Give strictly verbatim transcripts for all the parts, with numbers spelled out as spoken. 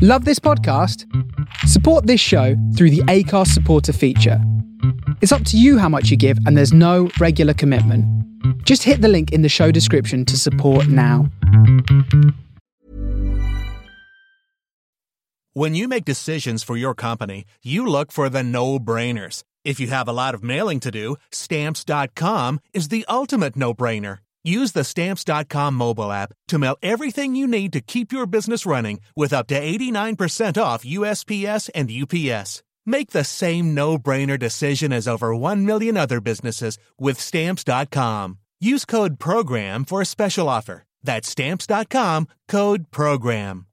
Love this podcast? Support this show through the Acast supporter feature. It's up to you how much you give, and there's no regular commitment. Just hit the link in the show description to support now. When you make decisions for your company, you look for the no-brainers. If you have a lot of mailing to do, Stamps dot com is the ultimate no-brainer. Use the Stamps dot com mobile app to mail everything you need to keep your business running with up to eighty-nine percent off U S P S and U P S. Make the same no-brainer decision as over one million other businesses with Stamps dot com. Use code PROGRAM for a special offer. That's Stamps dot com, code PROGRAM.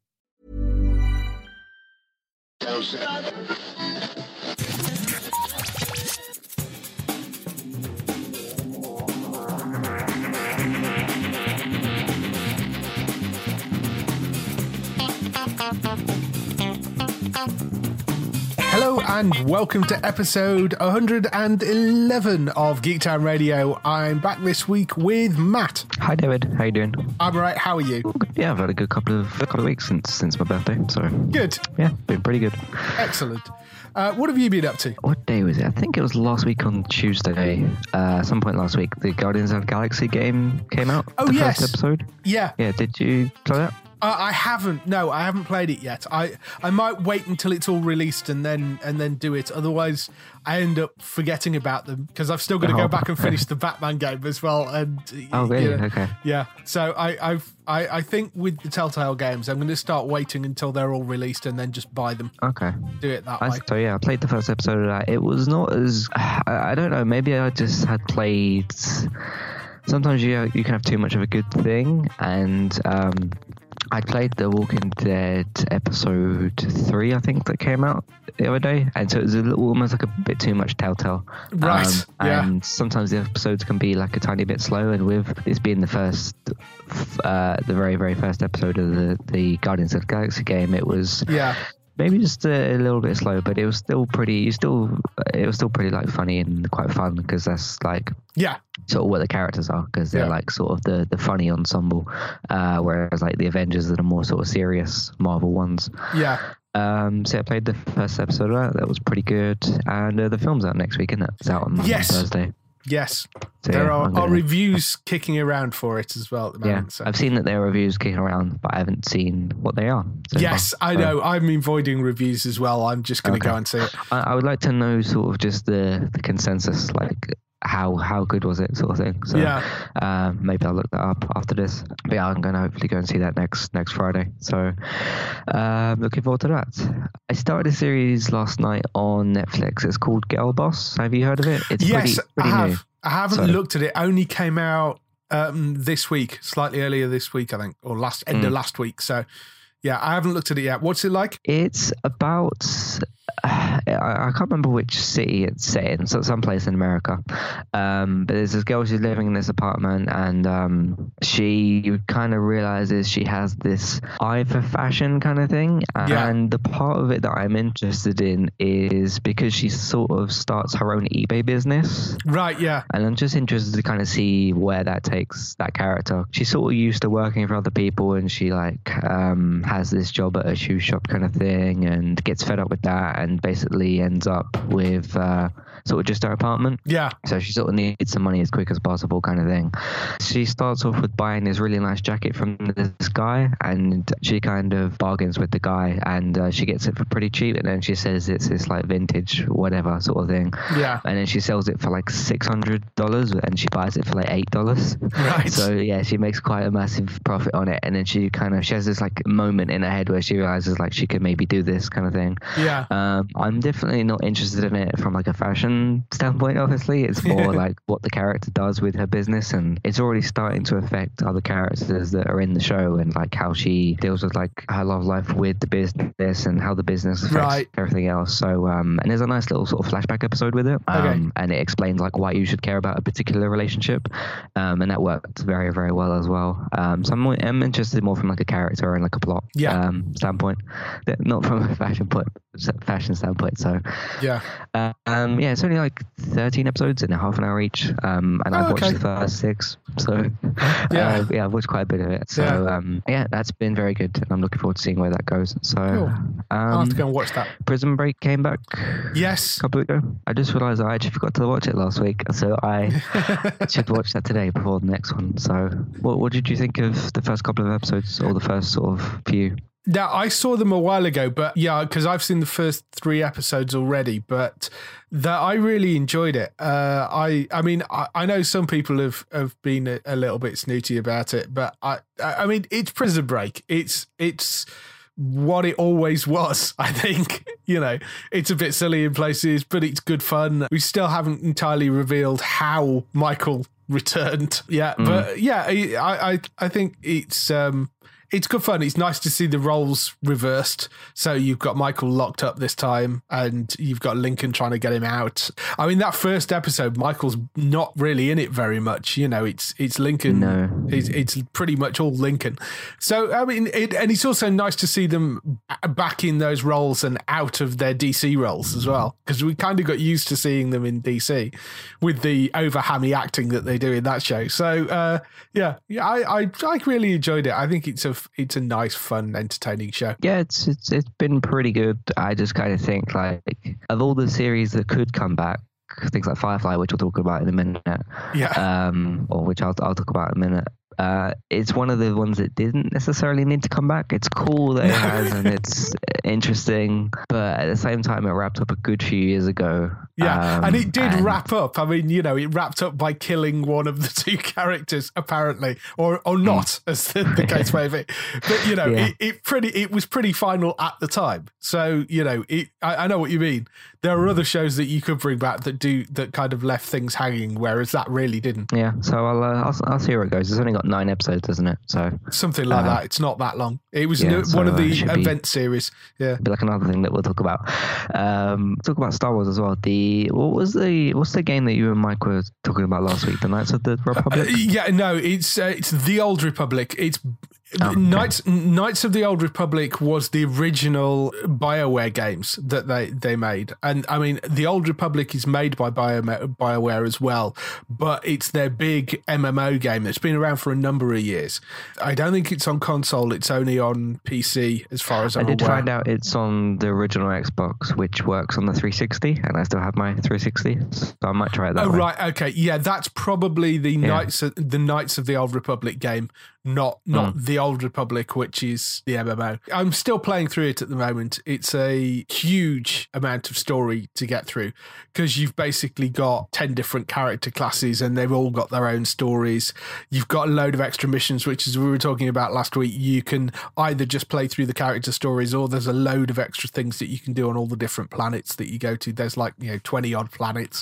Hello and welcome to episode one hundred eleven of Geek Town Radio. I'm back this week with Matt. Hi David, how you doing? I'm alright, how are you? Yeah, I've had a good couple of a couple of weeks since since my birthday, so good. Yeah, been pretty good. Excellent. Uh, what have you been up to? What day was it? I think it was last week on Tuesday. Uh, some point last week, the Guardians of the Galaxy game came out. Oh the yes, first episode. Yeah, yeah. Did you play that? Uh, I haven't. No, I haven't played it yet. I, I might wait until it's all released and then and then do it. Otherwise, I end up forgetting about them because I've still got to oh. go back and finish the Batman game as well. And oh, really? You know, okay. Yeah. So I I've, I I think with the Telltale games, I'm going to start waiting until they're all released and then just buy them. Okay. Do it that I, way. So yeah, I played the first episode of that. It was not as I, I don't know. Maybe I just had played. Sometimes you you can have too much of a good thing, and um. I played The Walking Dead episode three, I think, that came out the other day, and so it was a little, almost like a bit too much Telltale. Right. Um, yeah. And sometimes the episodes can be like a tiny bit slow, and with this being the first, uh, the very very first episode of the the Guardians of the Galaxy game, it was yeah. maybe just a, a little bit slow, but it was still pretty. You still, it was still pretty like funny and quite fun because that's like yeah. sort of what the characters are, because they're yeah. like sort of the, the funny ensemble, uh, whereas like the Avengers are the more sort of serious Marvel ones. Yeah. Um, so I played the first episode of that. That was pretty good. And uh, the film's out next week, isn't it? It's out on yes. Thursday. Yes. So, there yeah, are, gonna... are reviews kicking around for it as well at the moment. Yeah, so. I've seen that there are reviews kicking around, but I haven't seen what they are. So yes, far. I know. I'm avoiding reviews as well. I'm just going to okay. go and see it. I, I would like to know sort of just the, the consensus, like how how good was it, sort of thing. So yeah. uh, maybe I'll look that up after this. But yeah, I'm going to hopefully go and see that next next Friday. So um, looking forward to that. I started a series last night on Netflix. It's called Girl Boss. Have you heard of it? It's yes, pretty, pretty I have. new. I haven't so. looked at it. Only came out um, this week, slightly earlier this week, I think, or last end mm. of last week. So yeah, I haven't looked at it yet. What's it like? It's about uh, I can't remember which city it's set in, so someplace in America. Um, but there's this girl, she's living in this apartment, and um, she kind of realizes she has this eye for fashion kind of thing. And yeah. the part of it that I'm interested in is because she sort of starts her own eBay business. Right, yeah. And I'm just interested to kind of see where that takes that character. She's sort of used to working for other people, and she like um, has this job at a shoe shop kind of thing, and gets fed up with that, and basically ends up with uh, sort of just her apartment. Yeah. So she sort of needs some money as quick as possible kind of thing. She starts off with buying this really nice jacket from this guy, and she kind of bargains with the guy, and uh, she gets it for pretty cheap, and then she says it's this like vintage whatever sort of thing. Yeah. And then she sells it for like six hundred dollars, and she buys it for like eight dollars. Right. So yeah, she makes quite a massive profit on it, and then she kind of she has this like moment in her head where she realizes like she could maybe do this kind of thing. Yeah. Um, I'm definitely not interested in it from like a fashion standpoint. Obviously, it's more like what the character does with her business, and it's already starting to affect other characters that are in the show, and like how she deals with like her love life with the business and how the business affects right. everything else. So, um, and there's a nice little sort of flashback episode with it, um, okay. and it explains like why you should care about a particular relationship, um, and that worked very, very well as well. Um, so I'm, I'm interested more from like a character and like a plot yeah. um, standpoint, not from a fashion point fashion standpoint. So yeah, uh, um, yeah, it's only like thirteen episodes in a half an hour each, um, and oh, I've watched okay. the first six. So yeah, uh, yeah, I've watched quite a bit of it. So Yeah. um, yeah, that's been very good, and I'm looking forward to seeing where that goes. So Cool. um, I'll have to go and watch that. Prison Break came back Yes. a couple of weeks ago. I just realised I actually forgot to watch it last week, so I should watch that today before the next one. So what what did you think of the first couple of episodes, or the first sort of few? Now, I saw them a while ago, but yeah, because I've seen the first three episodes already, but that I really enjoyed it. Uh, I I mean, I, I know some people have, have been a, a little bit snooty about it, but I I mean, it's Prison Break. It's it's what it always was, I think. You know, it's a bit silly in places, but it's good fun. We still haven't entirely revealed how Michael returned. Yeah, mm. but yeah, I, I I think it's um it's good fun. It's nice to see the roles reversed. So you've got Michael locked up this time, and you've got Lincoln trying to get him out. I mean, that first episode, Michael's not really in it very much. You know, it's it's Lincoln. No. It's, it's pretty much all Lincoln. So, I mean, it, and it's also nice to see them back in those roles and out of their D C roles as well, because we kind of got used to seeing them in D C with the over-hammy acting that they do in that show. So, uh, yeah, yeah, I, I I really enjoyed it. I think it's a it's a nice, fun, entertaining show. Yeah, it's it's it's been pretty good. I just kind of think, like, of all the series that could come back, things like Firefly, which we'll talk about in a minute, yeah, um, or which I'll I'll talk about in a minute. Uh, it's one of the ones that didn't necessarily need to come back. It's cool that it has, and it's interesting, but at the same time, it wrapped up a good few years ago. Yeah, um, and it did and wrap up. I mean, you know, it wrapped up by killing one of the two characters, apparently, or or not, as the, the case may be. But you know, Yeah. it, it pretty it was pretty final at the time. So you know, it, I, I know what you mean. There are other shows that you could bring back that do that kind of left things hanging, whereas that really didn't. Yeah, so I'll, uh, I'll I'll see where it goes. It's only got nine episodes, isn't it? So Something like Uh, that. It's not that long. It was yeah, no- so, one of uh, the should be- event series. Yeah. be like another thing that we'll talk about. Um, talk about Star Wars as well. The what was the what's the game that you and Mike were talking about last week? The Knights of the Republic. Uh, yeah, no, it's uh, it's the Old Republic. It's Oh, okay. Knights Knights of the Old Republic was the original BioWare games that they, they made. And I mean, the Old Republic is made by Bio, BioWare as well, but it's their big M M O game that's been around for a number of years. I don't think it's on console. It's only on P C as far as I'm I did aware. find out it's on the original Xbox, which works on the three sixty, and I still have my three sixty, so I might try it that Oh, way. right. Okay. Yeah, that's probably the Yeah. Knights of, the Knights of the Old Republic game, not not Mm. the Old Republic, which is the M M O. I'm still playing through it at the moment. It's a huge amount of story to get through because you've basically got ten different character classes and they've all got their own stories. You've got a load of extra missions, which, as we were talking about last week, you can either just play through the character stories or there's a load of extra things that you can do on all the different planets that you go to. There's like, you know, twenty odd planets,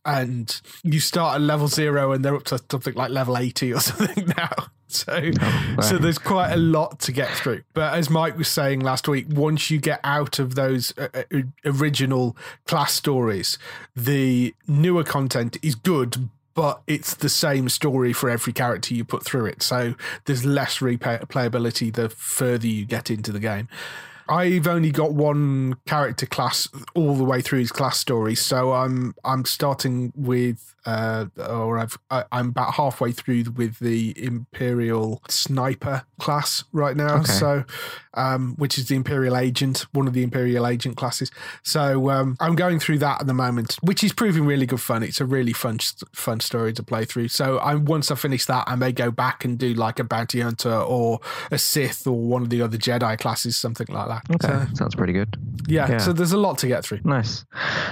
and you start at level zero and they're up to something like level eighty or something now. So, Oh, so right. there's quite a lot to get through. But as Mike was saying last week, once you get out of those uh, uh, original class stories, the newer content is good, but it's the same story for every character you put through it. So there's less replayability the further you get into the game. I've only got one character class all the way through his class story, so I'm I'm starting with, uh, or I've I, I'm about halfway through with the Imperial Sniper class right now. Okay. So, um, which is the Imperial Agent, one of the Imperial Agent classes. So um, I'm going through that at the moment, which is proving really good fun. It's a really fun fun story to play through. So I once I finish that, I may go back and do like a Bounty Hunter or a Sith or one of the other Jedi classes, something like that. Okay, So, sounds pretty good. yeah, Yeah. so there's a lot to get through. Nice.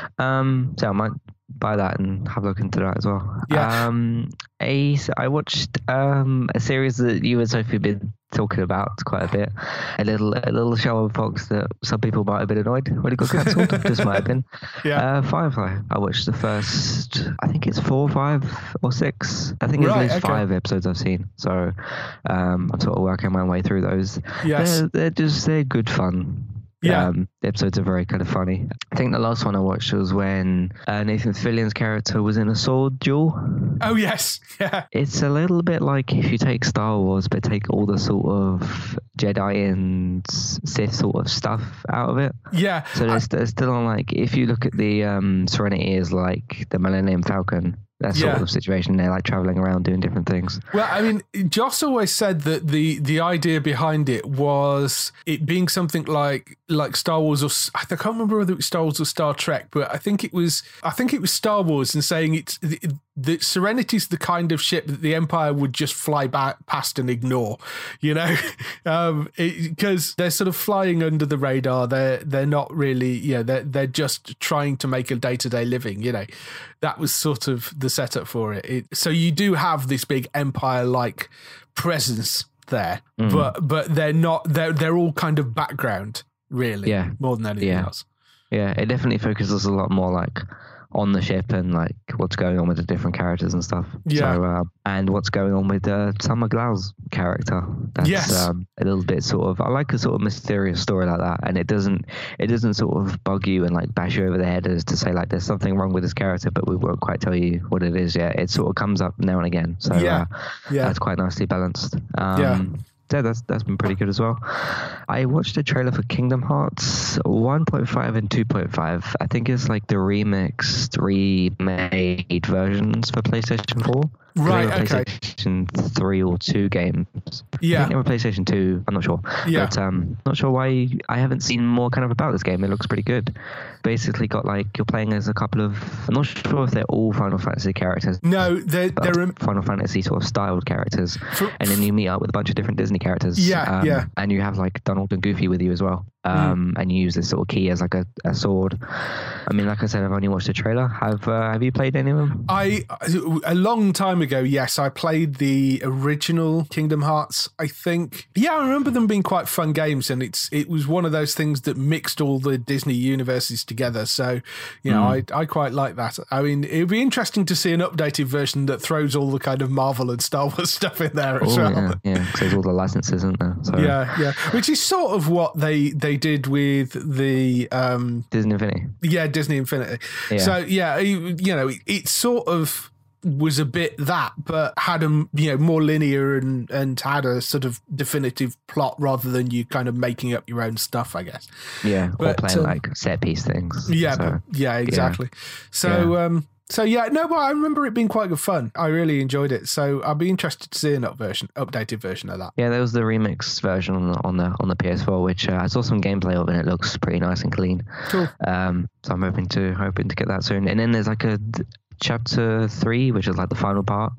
Um, so I might buy that and have a look into that as well. Yeah. Um, a, I watched um, a series that you and Sophie have been talking about quite a bit. A little a little show on Fox that some people might have been annoyed when it got cancelled. Just might have been. Yeah. Uh, Firefly. I watched the first, I think it's four, five, or six. I think it's Right, at least okay. five episodes I've seen. So um, I'm sort of working my way through those. Yes. They're, they're just, they're good fun. Yeah. Um, the episodes are very kind of funny. I think the last one I watched was when uh, Nathan Fillion's character was in a sword duel. Oh, yes. Yeah. It's a little bit like if you take Star Wars, but take all the sort of Jedi and Sith sort of stuff out of it. Yeah. So there's, there's still on, like, if you look at the um, Serenity as like the Millennium Falcon, that sort Yeah. of situation. They're like traveling around doing different things. Well, I mean, Joss always said that the the idea behind it was it being something like like Star Wars or I can't remember whether it was Star Wars or Star Trek, but I think it was I think it was Star Wars, and saying it's the, the Serenity's the kind of ship that the Empire would just fly back past and ignore, you know, because um, they're sort of flying under the radar. They're they're not really, you know, they're they're just trying to make a day to day living, you know. That was sort of the setup for it. it so you do have this big Empire-like presence there, mm. but but they're not. They're they're all kind of background, really. Yeah. More than anything yeah. else. Yeah, it definitely focuses a lot more like on the ship and like what's going on with the different characters and stuff. Yeah. So, uh, and what's going on with uh, Summer Glau's character. That's yes. um, a little bit sort of, I like a sort of mysterious story like that. And it doesn't, it doesn't sort of bug you and like bash you over the head as to say like there's something wrong with this character, but we won't quite tell you what it is yet. It sort of comes up now and again. So yeah. Uh, yeah. that's quite nicely balanced. Um, yeah. Yeah, that's that's been pretty good as well. I watched a trailer for Kingdom Hearts one point five and two point five. I think it's like the remixed, remade versions for PlayStation four. Right, okay. PlayStation three or two games. Yeah. I think they were PlayStation two, I'm not sure. Yeah. But um, not sure why I haven't seen more kind of about this game. It looks pretty good. Basically got like, you're playing as a couple of, I'm not sure if they're all Final Fantasy characters. No, they're, they're a, Final Fantasy sort of styled characters. For, and then you meet up with a bunch of different Disney characters. Yeah, um, yeah. And you have like Donald and Goofy with you as well. Um, mm. And you use this sort of key as like a, a sword. I mean, like I said, I've only watched the trailer. Have uh, Have you played any of them? I a long time ago, yes, I played the original Kingdom Hearts. I think, yeah, I remember them being quite fun games, and it's it was one of those things that mixed all the Disney universes together. So, you know, mm. I I quite like that. I mean, it would be interesting to see an updated version that throws all the kind of Marvel and Star Wars stuff in there as oh, well. Yeah, yeah, because there's all the licenses, isn't there? So. Yeah, yeah, which is sort of what they they did with the um, Disney Infinity. Yeah, Disney Infinity. Yeah. So yeah, you know, it, it sort of was a bit that, but had a you know more linear and and had a sort of definitive plot rather than you kind of making up your own stuff, I guess. Yeah, but, or playing um, like set piece things. Yeah, so, but, yeah, exactly. Yeah. So. Yeah. um So yeah, no, but I remember it being quite good fun. I really enjoyed it. So I'll be interested to see an up version, updated version of that. Yeah, there was the remix version on the on the, on the P S four, which uh, I saw some gameplay of, and it looks pretty nice and clean. Cool. Um, so I'm hoping to hoping to get that soon. And then there's like a chapter three, which is like the final part.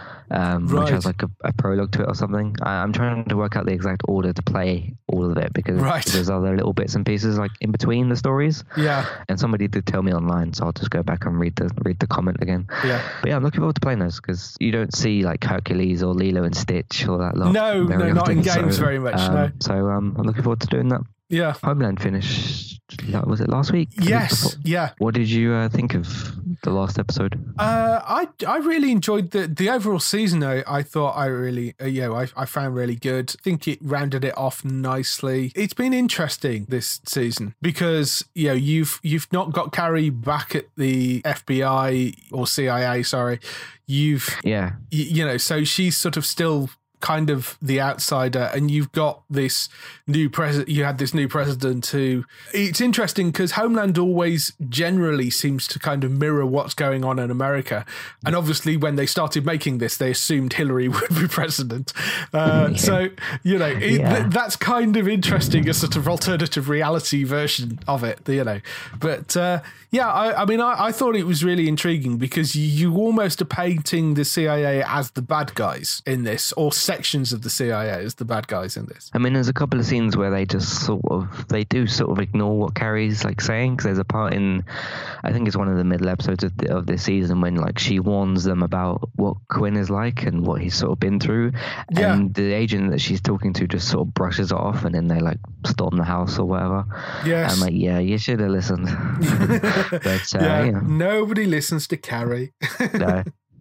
Um, right. Which has like a, a prologue to it or something. I, I'm trying to work out the exact order to play all of it because right. there's other little bits and pieces like in between the stories. Yeah. And somebody did tell me online, so I'll just go back and read the read the comment again. Yeah. But yeah, I'm looking forward to playing those because you don't see like Hercules or Lilo and Stitch or that lot. No, no, often, not in games so, very much. Um, no. So um, I'm looking forward to doing that. Yeah. Homeland finished. Was it last week? Yes. Yeah. What did you uh, think of the last episode? Uh, I I really enjoyed the the overall season. I, I thought I really uh, you know I, I found really good. I think it rounded it off nicely. It's been interesting this season because you know you've you've not got Carrie back at the F B I or C I A. Sorry, you've yeah you, you know so she's sort of still kind of the outsider, and you've got this new president. You had this new president who, it's interesting because Homeland always generally seems to kind of mirror what's going on in America. And obviously when they started making this, they assumed Hillary would be president. Uh, yeah. So, you know, it, yeah. th- that's kind of interesting, a sort of alternative reality version of it, you know. But uh, yeah, I, I mean, I, I thought it was really intriguing because you, you almost are painting the C I A as the bad guys in this, or sections of the C I A as the bad guys in this. I mean, there's a couple of scenes where they just sort of, they do sort of ignore what Carrie's like saying, because there's a part in, I think it's one of the middle episodes of, the, of this season when like she warns them about what Quinn is like and what he's sort of been through. Yeah. And the agent that she's talking to just sort of brushes it off, and then they like storm the house or whatever. Yes. I'm like, yeah, you should have listened. But uh, yeah, yeah. Nobody listens to Carrie. No.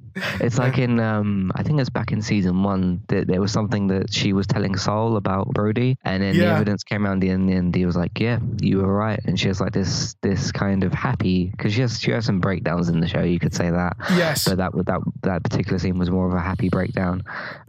It's like in, um, I think it's back in season one, that there was something that she was telling Saul about Brody, and then the Yeah. evidence came around in the end. He was like, "Yeah, you were right," and she has like this this kind of happy, because she has she has some breakdowns in the show, you could say that. Yes. But that that that particular scene was more of a happy breakdown.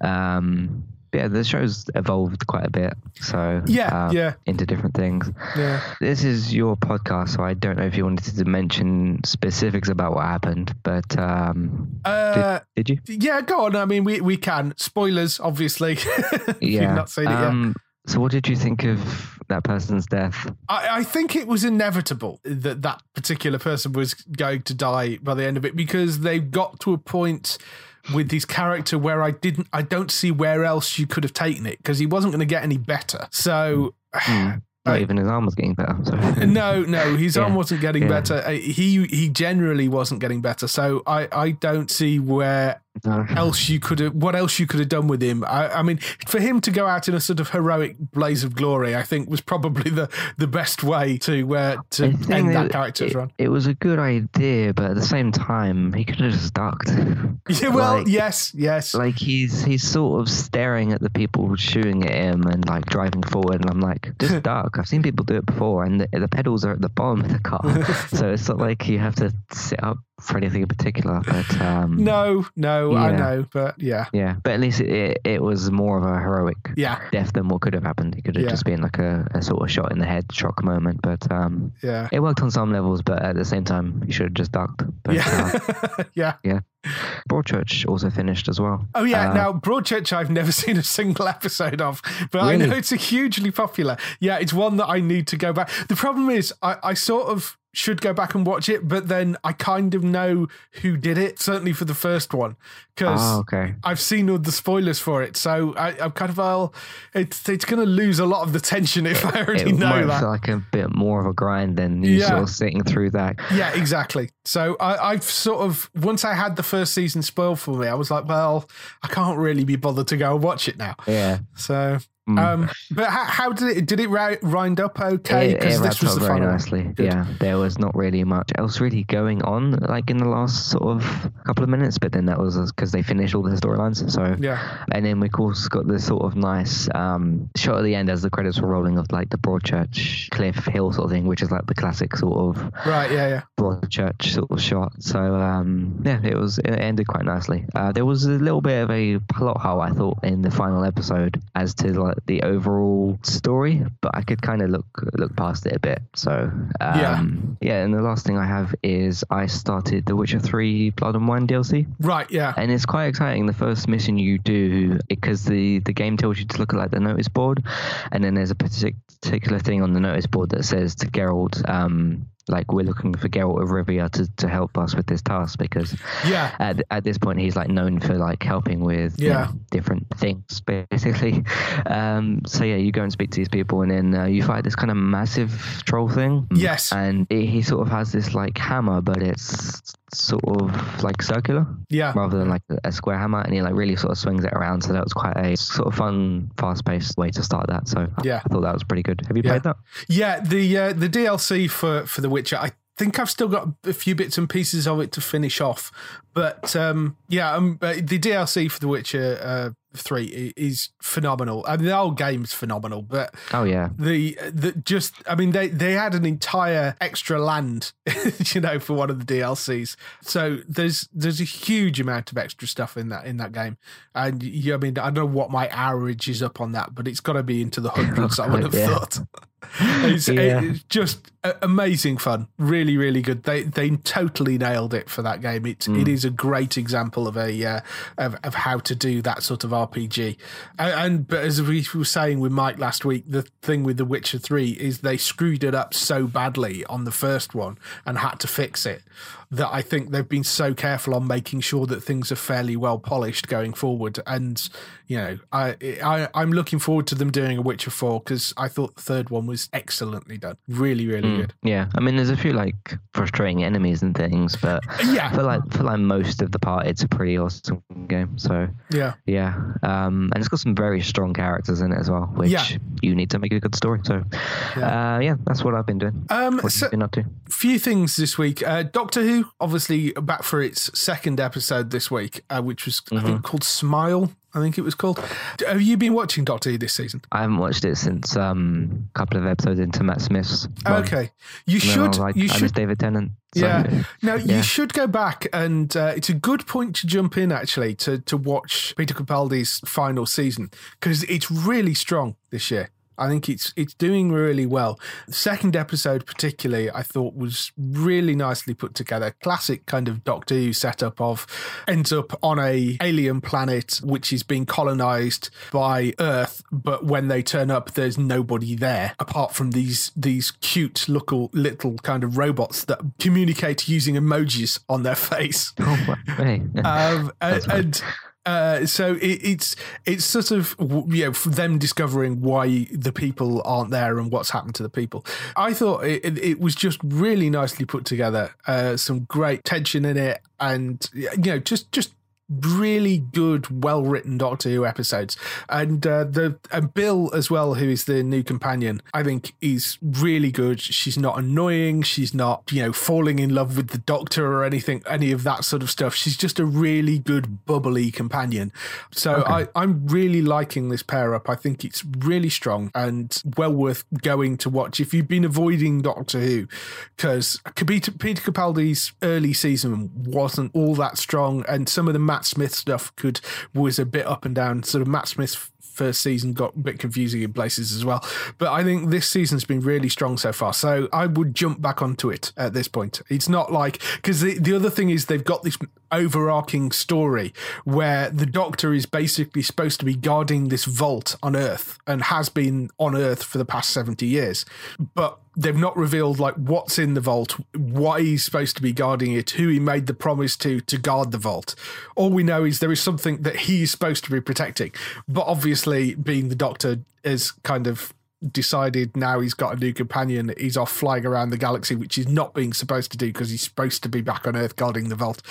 Um, yeah, the show's evolved quite a bit, so Yeah, uh, yeah. into different things. Yeah. This is your podcast, so I don't know if you wanted to mention specifics about what happened, but um, Uh, did, did you? yeah, go on. I mean, we, we can. Spoilers, obviously. if Yeah. you've not seen it yet. Um, so what did you think of that person's death? I, I think it was inevitable that that particular person was going to die by the end of it, because they got to a point with his character where I didn't, I don't see where else you could have taken it, because he wasn't going to get any better. So, Mm. Not even his arm was getting better. So. no, no, his Yeah. arm wasn't getting Yeah. better. Uh, He he generally wasn't getting better. So I, I don't see where No. else you could have, what else you could have done with him. I, I mean, for him to go out in a sort of heroic blaze of glory, I think was probably the, the best way to uh, to I end think that it- character's it, run. It was a good idea, but at the same time, he could have just ducked. Yeah, well, Like- yes, yes. Like he's he's sort of staring at the people shooting at him and like driving forward, and I'm like, just duck. I've seen people do it before, and the, the pedals are at the bottom of the car, so it's not like you have to sit up for anything in particular. But um, no, no, I yeah. know, but yeah, yeah, but at least it, it, it was more of a heroic yeah, death than what could have happened. It could have Yeah. just been like a, a sort of shot in the head shock moment, but um, yeah, it worked on some levels. But at the same time, you should have just ducked. But, uh, yeah, yeah. Broadchurch also finished as well. Oh yeah, Uh, now Broadchurch I've never seen a single episode of, but I Really? know it's a hugely popular. Yeah, it's one that I need to go back. The problem is I, I sort of should go back and watch it, but then I kind of know who did it, certainly for the first one, because Oh, okay. I've seen all the spoilers for it. So I, I'm kind of, well, it's it's going to lose a lot of the tension if I already It know might that. feel like a bit more of a grind than you Yeah. sort of sitting through that. Yeah, exactly. So I, I've sort of, once I had the first season spoiled for me, I was like, well, I can't really be bothered to go and watch it now. Yeah. So, Mm. um, but how, how did it, did it ri- rind up okay? It, it this wrapped was up the very final one. nicely. Good. Yeah, there was not really much else really going on, like in the last sort of couple of minutes. But then that was because they finished all the storylines. So Yeah. and then we of course got this sort of nice um, shot at the end as the credits were rolling of like the Broadchurch Cliff Hill sort of thing, which is like the classic sort of Right, yeah, yeah. Broadchurch sort of shot. So um, yeah, it was it ended quite nicely. Uh, there was a little bit of a plot hole I thought in the final episode as to like the overall story, but I could kind of look look past it a bit. So um, Yeah. yeah. And the last thing I have is I started The Witcher three Blood and Wine D L C, Right, yeah. and it's quite exciting. The first mission you do, because the the game tells you to look at like the notice board, and then there's a partic- particular thing on the notice board that says to Geralt, um, like we're looking for Geralt of Rivia to, to help us with this task, because Yeah. at, at this point he's like known for like helping with you Yeah. know, different things basically. Um, so yeah, you go and speak to these people, and then uh, you fight this kind of massive troll thing. Yes. And it, he sort of has this like hammer, but it's sort of like circular Yeah. rather than like a, a square hammer, and he like really sort of swings it around. So that was quite a sort of fun, fast-paced way to start that. So I- Yeah. I thought that was pretty good. Have you Yeah. played that? Yeah, the uh, the D L C for, for The Witcher, I think I've still got a few bits and pieces of it to finish off. But um, yeah, um, uh, the D L C for The Witcher uh, three i- is phenomenal. I mean, the whole game's phenomenal, but Oh yeah. the the just I mean they they had an entire extra land, you know, for one of the D L Cs. So there's there's a huge amount of extra stuff in that in that game, and yeah, I mean I don't know what my average is up on that, but it's got to be into the hundreds. I would have Yeah. thought. It's, Yeah. it's just a- amazing fun, really, really good. They they totally nailed it for that game. It Mm. it is a great example of a uh, of of how to do that sort of R P G. And, and but as we were saying with Mike last week, the thing with The Witcher three is they screwed it up so badly on the first one and had to fix it, that I think they've been so careful on making sure that things are fairly well polished going forward. And you know, I, I I'm looking forward to them doing a Witcher four, because I thought the third one was was excellently done. Really, really Mm, good. yeah, I mean, there's a few like frustrating enemies and things, but Yeah. I feel like for like most of the part, it's a pretty awesome game. So Yeah. yeah, um, and it's got some very strong characters in it as well, which Yeah. you need to make a good story. So Yeah. uh, yeah, that's what I've been doing. Um, what so- have you been up to? Few things this week. Uh, Doctor Who, obviously back for its second episode this week, uh, which was, I think, called Smile. I think it was called. Have you been watching Doctor Who this season? I haven't watched it since um, a couple of episodes into Matt Smith's run. Okay. You And then I should. was like, you I should. miss David Tennant. So, Yeah. No, yeah. you should go back, and uh, it's a good point to jump in actually to to watch Peter Capaldi's final season because it's really strong this year. I think it's it's doing really well. The second episode, particularly, I thought was really nicely put together. Classic kind of Doctor Who setup of ends up on a alien planet which is being colonized by Earth, but when they turn up, there's nobody there apart from these these cute little little kind of robots that communicate using emojis on their face. Oh, well, hey. Um, and, That's right. and uh, so it, it's it's sort of, you know, for them discovering why the people aren't there and what's happened to the people. I thought it, it, it was just really nicely put together. Uh, some great tension in it, and you know, just just. really good, well-written Doctor Who episodes, and uh, the and Bill as well, who is the new companion. I think is really good. She's not annoying. She's not, you know, falling in love with the Doctor or anything, any of that sort of stuff. She's just a really good, bubbly companion. So Okay. I, I'm really liking this pair up. I think it's really strong and well worth going to watch if you've been avoiding Doctor Who, because Peter, Peter Capaldi's early season wasn't all that strong, and some of the Matt Smith stuff could was a bit up and down. Sort of Matt Smith's first season got a bit confusing in places as well, but I think this season's been really strong so far, so I would jump back onto it at this point. It's not like, because the, the other thing is they've got this overarching story where the Doctor is basically supposed to be guarding this vault on Earth and has been on Earth for the past seventy years, but they've not revealed like what's in the vault, why he's supposed to be guarding it, who he made the promise to to guard the vault. All we know is there is something that he's supposed to be protecting, but obviously being the Doctor is kind of decided now he's got a new companion, he's off flying around the galaxy, which he's not being supposed to do because he's supposed to be back on Earth guarding the vault.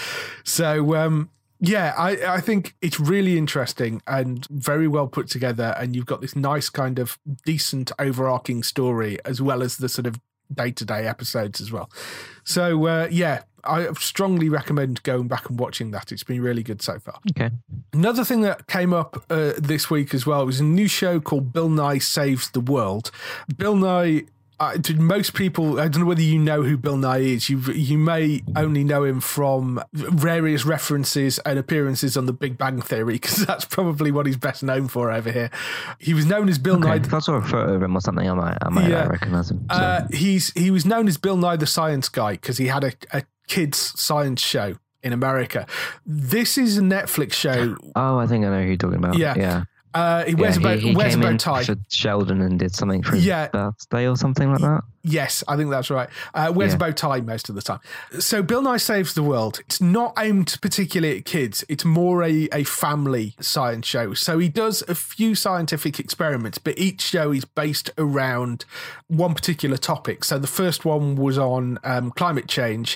So um yeah, I, I think it's really interesting and very well put together, and you've got this nice kind of decent overarching story as well as the sort of day-to-day episodes as well. So uh, yeah, I strongly recommend going back and watching that. It's been really good so far. Okay. Another thing that came up uh, this week as well was a new show called Bill Nye Saves the World. Bill Nye, uh, to most people, I don't know whether you know who Bill Nye is. You you may only know him from various references and appearances on The Big Bang Theory, because that's probably what he's best known for over here. He was known as Bill Okay. Nye. If I saw a photo of him or something, I might, I might Yeah. not recognize him. So. Uh, he's he was known as Bill Nye the Science Guy because he had a, a kids science show in America. This is a Netflix show. oh, I think I know who you're talking about. Yeah. Yeah. Uh, he wears yeah, a bow, he, he wears a came bow in tie. for Sheldon and did something for his Yeah. birthday or something like that. Yes, I think that's right. Uh, wears Yeah. a bow tie most of the time. So Bill Nye Saves the World. It's not aimed particularly at kids. It's more a, a family science show. So he does a few scientific experiments, but each show is based around one particular topic. So the first one was on um, climate change.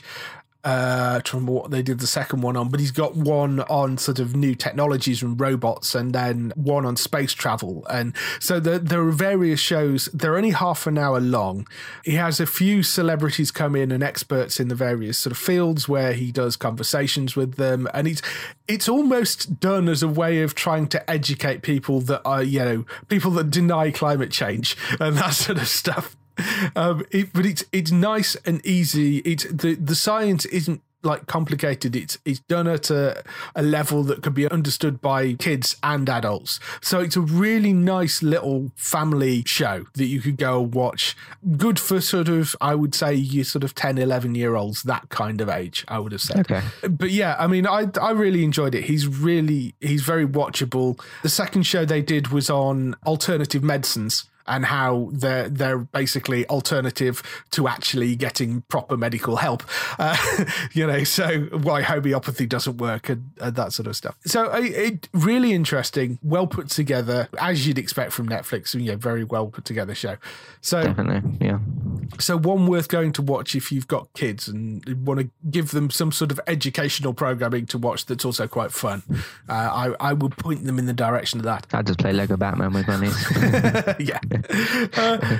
Uh, to remember what they did the second one on, but he's got one on sort of new technologies and robots, and then one on space travel. And so there, there are various shows. They're only half an hour long. He has a few celebrities come in and experts in the various sort of fields where he does conversations with them, and it's it's almost done as a way of trying to educate people that are, you know, people that deny climate change and that sort of stuff. Um, it, but it's it's nice and easy. It's the the science isn't like complicated. It's it's done at a, a level that can be understood by kids and adults. So it's a really nice little family show that you could go and watch. Good for sort of, I would say, you sort of ten, eleven year olds, that kind of age, I would have said. Okay. But yeah, I mean, I I really enjoyed it. He's really, he's very watchable. The second show they did was on alternative medicines. and how they're they're basically alternative to actually getting proper medical help. Uh, you know, so why homeopathy doesn't work and, and that sort of stuff. So it, it really interesting, well put together, as you'd expect from Netflix. You know, very well put together show. So definitely, yeah. So one worth going to watch if you've got kids and want to give them some sort of educational programming to watch that's also quite fun. Uh, I, I would point them in the direction of that. I just play Lego Batman with my niece. Yeah. Uh,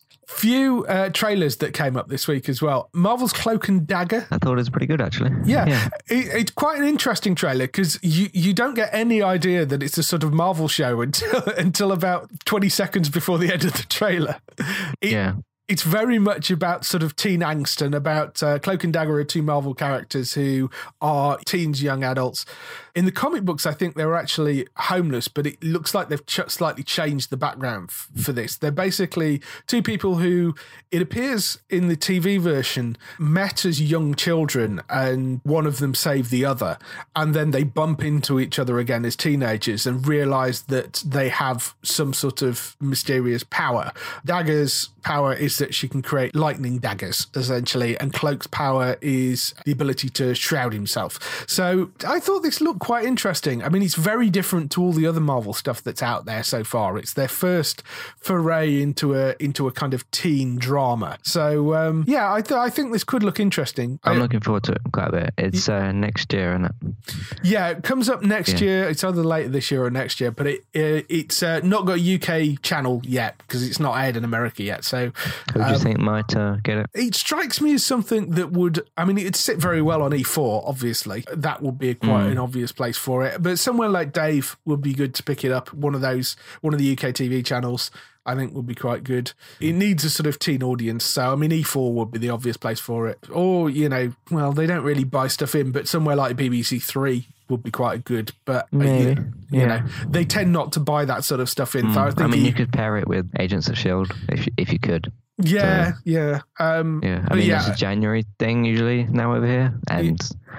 few uh, trailers that came up this week as well. Marvel's Cloak and Dagger. I thought it was pretty good, actually. Yeah, yeah. It, it's quite an interesting trailer because you, you don't get any idea that it's a sort of Marvel show until until about twenty seconds before the end of the trailer. It, yeah. It's very much about sort of teen angst and about uh, Cloak and Dagger are two Marvel characters who are teens, young adults. In the comic books, I think they were actually homeless, but it looks like they've ch- slightly changed the background f- for this. They're basically two people who, it appears in the T V version, met as young children and one of them saved the other. And then they bump into each other again as teenagers and realize that they have some sort of mysterious power. Dagger's power is that she can create lightning daggers, essentially, and Cloak's power is the ability to shroud himself. So I thought this looked quite interesting. I mean, it's very different to all the other Marvel stuff that's out there so far. It's their first foray into a into a kind of teen drama. So um, yeah, I th- I think this could look interesting. I'm I, looking forward to it quite a bit. It's uh, next year, isn't it? Yeah, it comes up next Yeah. year. It's either later this year or next year, but it, it it's uh, not got a U K channel yet because it's not aired in America yet. So Who do you um, think might uh, get it? it strikes me as something that would, I mean, it'd sit very well on E four, obviously. That would be quite Mm. an obvious place for it. But somewhere like Dave would be good to pick it up. One of those, one of the U K T V channels, I think would be quite good. It needs a sort of teen audience. So, I mean, E four would be the obvious place for it. Or, you know, well, they don't really buy stuff in, but somewhere like B B C Three would be quite good. But, uh, Maybe. you, you Yeah. know, they tend not to buy that sort of stuff in. Mm. So I I, think mean, he- you could pair it with Agents of S H I E L D if you, if you could. yeah, So- yeah. Um, Yeah, I but mean, yeah. it's a January thing usually now over here, and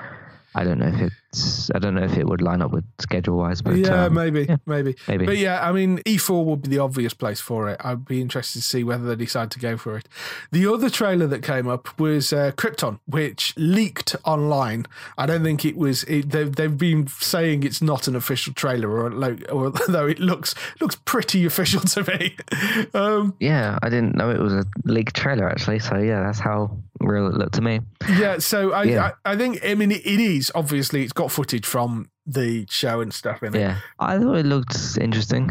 I don't know if it's, I don't know if it would line up with schedule wise, but yeah, um, maybe, yeah, maybe, maybe. But yeah, I mean, E four would be the obvious place for it. I'd be interested to see whether they decide to go for it. The other trailer that came up was uh, Krypton, which leaked online. I don't think it was. It, they've, they've been saying it's not an official trailer, or like, although it looks looks pretty official to me. um, Yeah, I didn't know it was a leaked trailer actually. So yeah, that's how real it looked to me. yeah, so I, Yeah. I, I think. I mean, it, it is obviously it's got footage from the show and stuff in it. Yeah, I thought it looked interesting.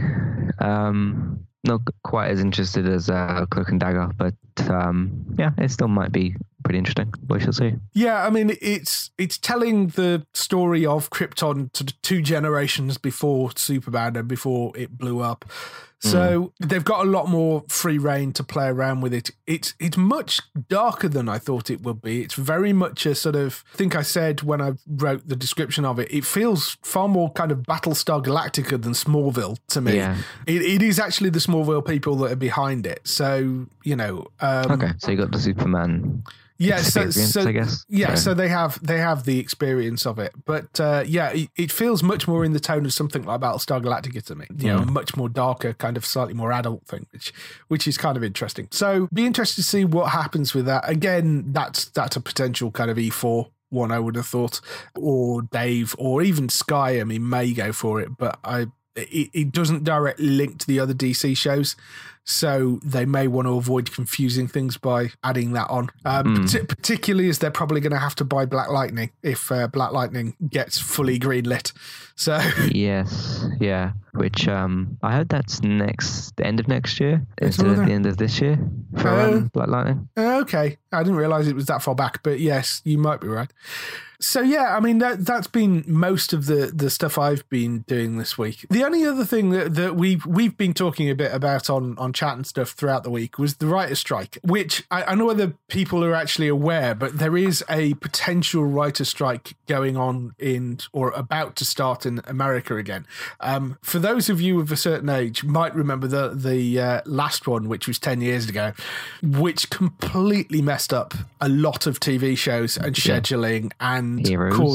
Um, not quite as interested as uh, Cloak and Dagger, but um, yeah, it still might be pretty interesting. We shall see. Yeah, I mean, it's it's telling the story of Krypton to the two generations before Superman and before it blew up. So mm. they've got a lot more free reign to play around with it. It's it's much darker than I thought it would be. It's very much a sort of, I think I said when I wrote the description of it, it feels far more kind of Battlestar Galactica than Smallville to me. Yeah. It, it is actually the Smallville people that are behind it. So, you know. Um, Okay, so you got the Superman. Yeah, so, so I guess. yeah, so. so they have they have the experience of it, but uh, yeah, it, it feels much more in the tone of something like Battlestar Galactica to me. You know, Mm. a much more darker, kind of slightly more adult thing, which which is kind of interesting. So, be interested to see what happens with that. Again, that's that's a potential kind of E four one, I would have thought, or Dave, or even Sky. I mean, may go for it, but I it, it doesn't directly link to the other D C shows. So they may want to avoid confusing things by adding that on, um, Mm. partic- particularly as they're probably going to have to buy Black Lightning if uh, Black Lightning gets fully greenlit. So Yes, yeah. Which um, I heard that's next the end of next year It's instead of another- the end of this year for Uh, um, Black Lightning. okay, I didn't realize it was that far back, but yes, you might be right. So yeah, I mean that that's been most of the the stuff I've been doing this week. The only other thing that, that we we've been talking a bit about on on chat and stuff throughout the week was the writer's strike, which I, I know whether people are actually aware, but there is a potential writer's strike going on in or about to start in America again. Um, for those of you of a certain age, might remember the the uh, last one, which was ten years ago, which completely messed up a lot of T V shows and scheduling and Heroes. caused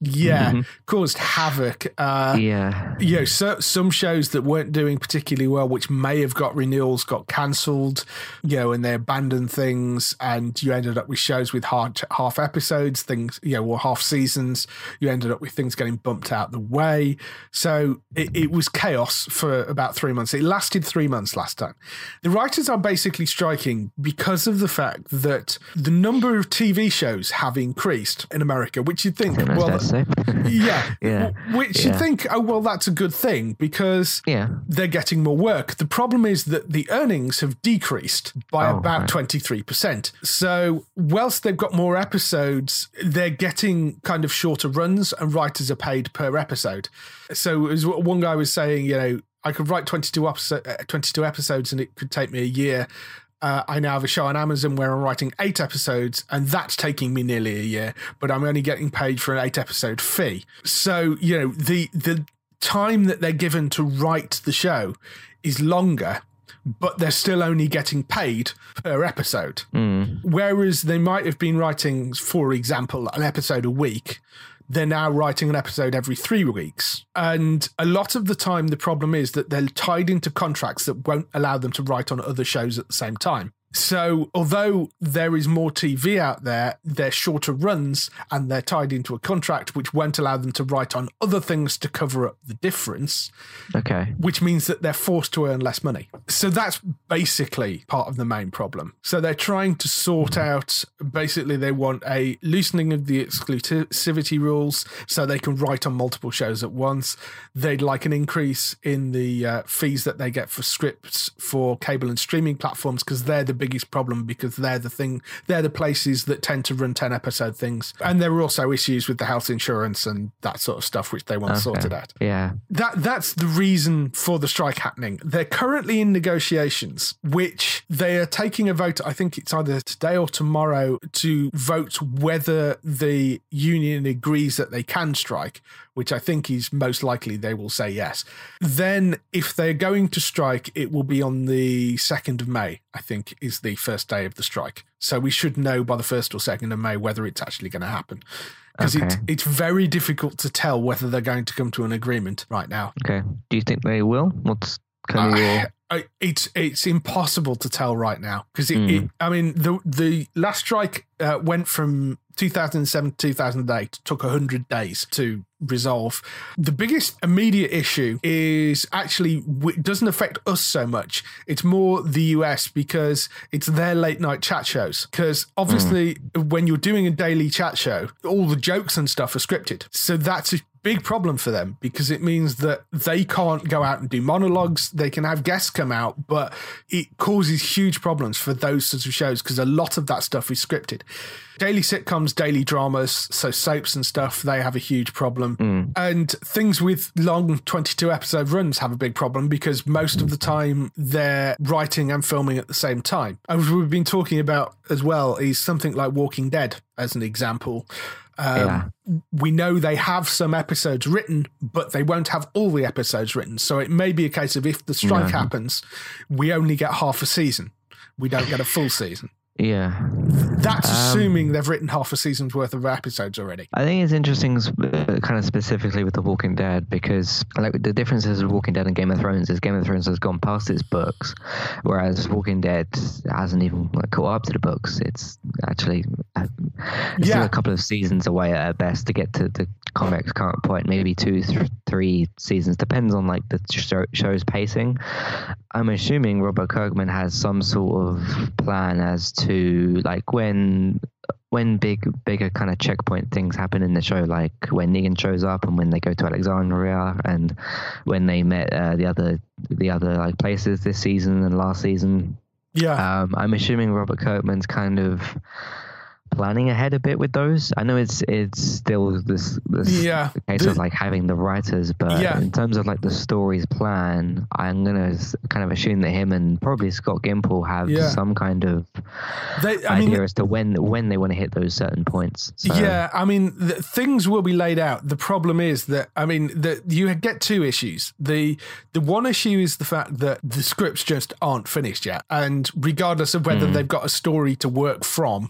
Yeah, Mm-hmm. caused havoc. Uh, Yeah. You know, so, some shows that weren't doing particularly well, which may have got renewals, got cancelled, you know, and they abandoned things, and you ended up with shows with hard, half episodes, things, you know, or half seasons. You ended up with things getting bumped out the way. So it, it was chaos for about three months. It lasted three months last time. The writers are basically striking because of the fact that the number of T V shows have increased in America, which you'd think, I think well, that's fair to say. yeah, Yeah. which Yeah. you think, oh, well, that's a good thing because Yeah. they're getting more work. The problem is that the earnings have decreased by Oh, about right. twenty-three percent. So whilst they've got more episodes, they're getting kind of shorter runs and writers are paid per episode. So as one guy was saying, you know, I could write twenty-two, episode, twenty-two episodes and it could take me a year. Uh, I now have a show on Amazon where I'm writing eight episodes, and that's taking me nearly a year, but I'm only getting paid for an eight episode fee. So, you know, the the time that they're given to write the show is longer, but they're still only getting paid per episode. Mm. Whereas they might have been writing, for example, an episode a week. They're now writing an episode every three weeks. And a lot of the time, the problem is that they're tied into contracts that won't allow them to write on other shows at the same time. So although there is more T V out there, they're shorter runs and they're tied into a contract which won't allow them to write on other things to cover up the difference, Okay. which means that they're forced to earn less money. So that's basically part of the main problem. So they're trying to sort out, basically they want a loosening of the exclusivity rules so they can write on multiple shows at once. They'd like an increase in the uh, fees that they get for scripts for cable and streaming platforms because they're the biggest problem because they're the thing, they're the places that tend to run ten episode things. And there were also issues with the health insurance and that sort of stuff, which they want Okay. sorted out. Yeah. That that's the reason for the strike happening. They're currently in negotiations, which they are taking a vote, I think it's either today or tomorrow, to vote whether the union agrees that they can strike, which I think is most likely they will say yes. Then if they're going to strike, it will be on the second of May, I think, is the first day of the strike. So we should know by the first or second of May whether it's actually going to happen. Because Okay. it, it's very difficult to tell whether they're going to come to an agreement right now. Okay. Do you think they will? What's kind of Uh, your... I- it's it's impossible to tell right now because it, Mm. it. I mean, the the last strike uh, went from two thousand seven to two thousand eight. Took a hundred days to resolve. The biggest immediate issue is actually it doesn't affect us so much. It's more the U S because it's their late night chat shows. Because obviously, mm. when you're doing a daily chat show, all the jokes and stuff are scripted. So that's a big problem for them because it means that they can't go out and do monologues. They can have guests come out, but it causes huge problems for those sorts of shows because a lot of that stuff is scripted. Daily sitcoms, daily dramas, so soaps and stuff, they have a huge problem. Mm. And things with long twenty-two episode runs have a big problem because most of the time they're writing and filming at the same time. As we've been talking about as well is something like Walking Dead as an example. Um, Yeah. We know they have some episodes written, but they won't have all the episodes written. So it may be a case of if the strike No. happens, we only get half a season. We don't get a full season. Yeah. That's Um, assuming they've written half a season's worth of episodes already. I think it's interesting, uh, kind of specifically with The Walking Dead, because like the differences with Walking Dead and Game of Thrones is Game of Thrones has gone past its books, whereas Walking Dead hasn't even like, caught up to the books. It's actually uh, it's Yeah. still a couple of seasons away at best to get to the comics current point, maybe two, th- three seasons, depends on like the show, show's pacing. I'm assuming Robert Kirkman has some sort of plan as to like when when big bigger kind of checkpoint things happen in the show, like when Negan shows up and when they go to Alexandria and when they met uh, the other the other like places this season and last season. Yeah. Um, I'm assuming Robert Kirkman's kind of planning ahead a bit with those. I know it's it's still this this Yeah. case The- of like having the writers, but Yeah. in terms of like the story's plan, I'm gonna s- kind of assume that him and probably Scott Gimple have Yeah. some kind of They, I idea mean, as to when when they want to hit those certain points. So, yeah, I mean, the, things will be laid out. The problem is that, I mean, that you get two issues. The the one issue is the fact that the scripts just aren't finished yet. And regardless of whether Mm. they've got a story to work from,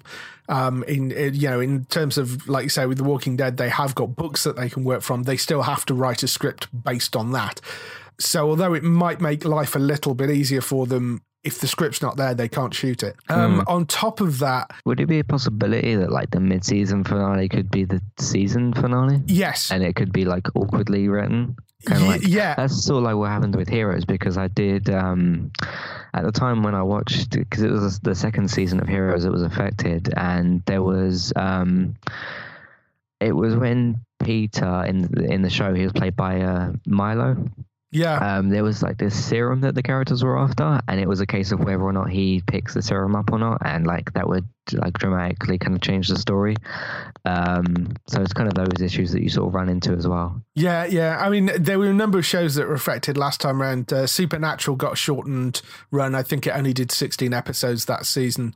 Um, in, in you know, in terms of, like you say, with The Walking Dead, they have got books that they can work from. They still have to write a script based on that. So although it might make life a little bit easier for them, if the script's not there, they can't shoot it. Um, mm. On top of that... Would it be a possibility that like the mid-season finale could be the season finale? Yes. And it could be like awkwardly written? Kind of y- like, yeah. That's sort of like what happened with Heroes, because I did... Um, at the time when I watched... Because it was the second season of Heroes, it was affected. And there was... Um, it was when Peter, in the, in the show, he was played by uh, Milo. Yeah. Um, there was like this serum that the characters were after, and it was a case of whether or not he picks the serum up or not, and like that would like dramatically kind of change the story. Um, so it's kind of those issues that you sort of run into as well. Yeah, yeah. I mean, there were a number of shows that were affected last time around. Uh, Supernatural got a shortened run. I think it only did sixteen episodes that season.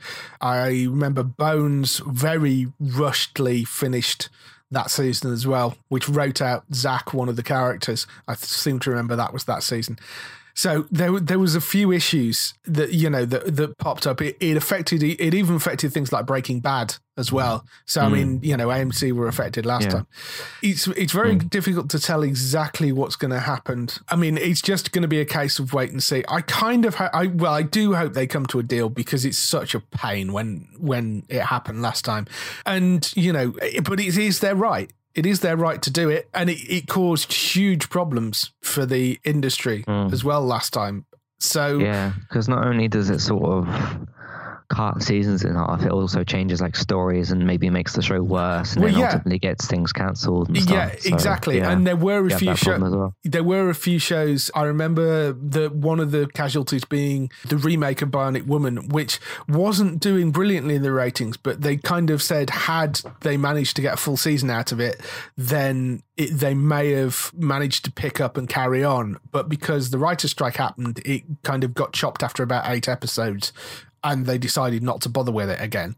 I remember Bones very rushedly finished that season as well, which wrote out Zach, one of the characters. I seem to remember that was that season. So there, there was a few issues that, you know, that, that popped up. It, it affected, it even affected things like Breaking Bad as well. So, mm. I mean, you know, A M C were affected last yeah. time. It's, it's very mm. difficult to tell exactly what's going to happen. I mean, it's just going to be a case of wait and see. I kind of, ha- I well, I do hope they come to a deal, because it's such a pain when, when it happened last time. And, you know, but it is their right. It is their right to do it, and it, it caused huge problems for the industry mm. as well last time. So yeah, because not only does it sort of cut seasons in half, it also changes like stories and maybe makes the show worse, and well, then yeah. ultimately gets things cancelled and stuff. Yeah, so, exactly. Yeah, and there were a few shows. Well. There were a few shows. I remember the one of the casualties being the remake of Bionic Woman, which wasn't doing brilliantly in the ratings, but they kind of said had they managed to get a full season out of it, then it, they may have managed to pick up and carry on. But because the writer's strike happened, it kind of got chopped after about eight episodes. And they decided not to bother with it again.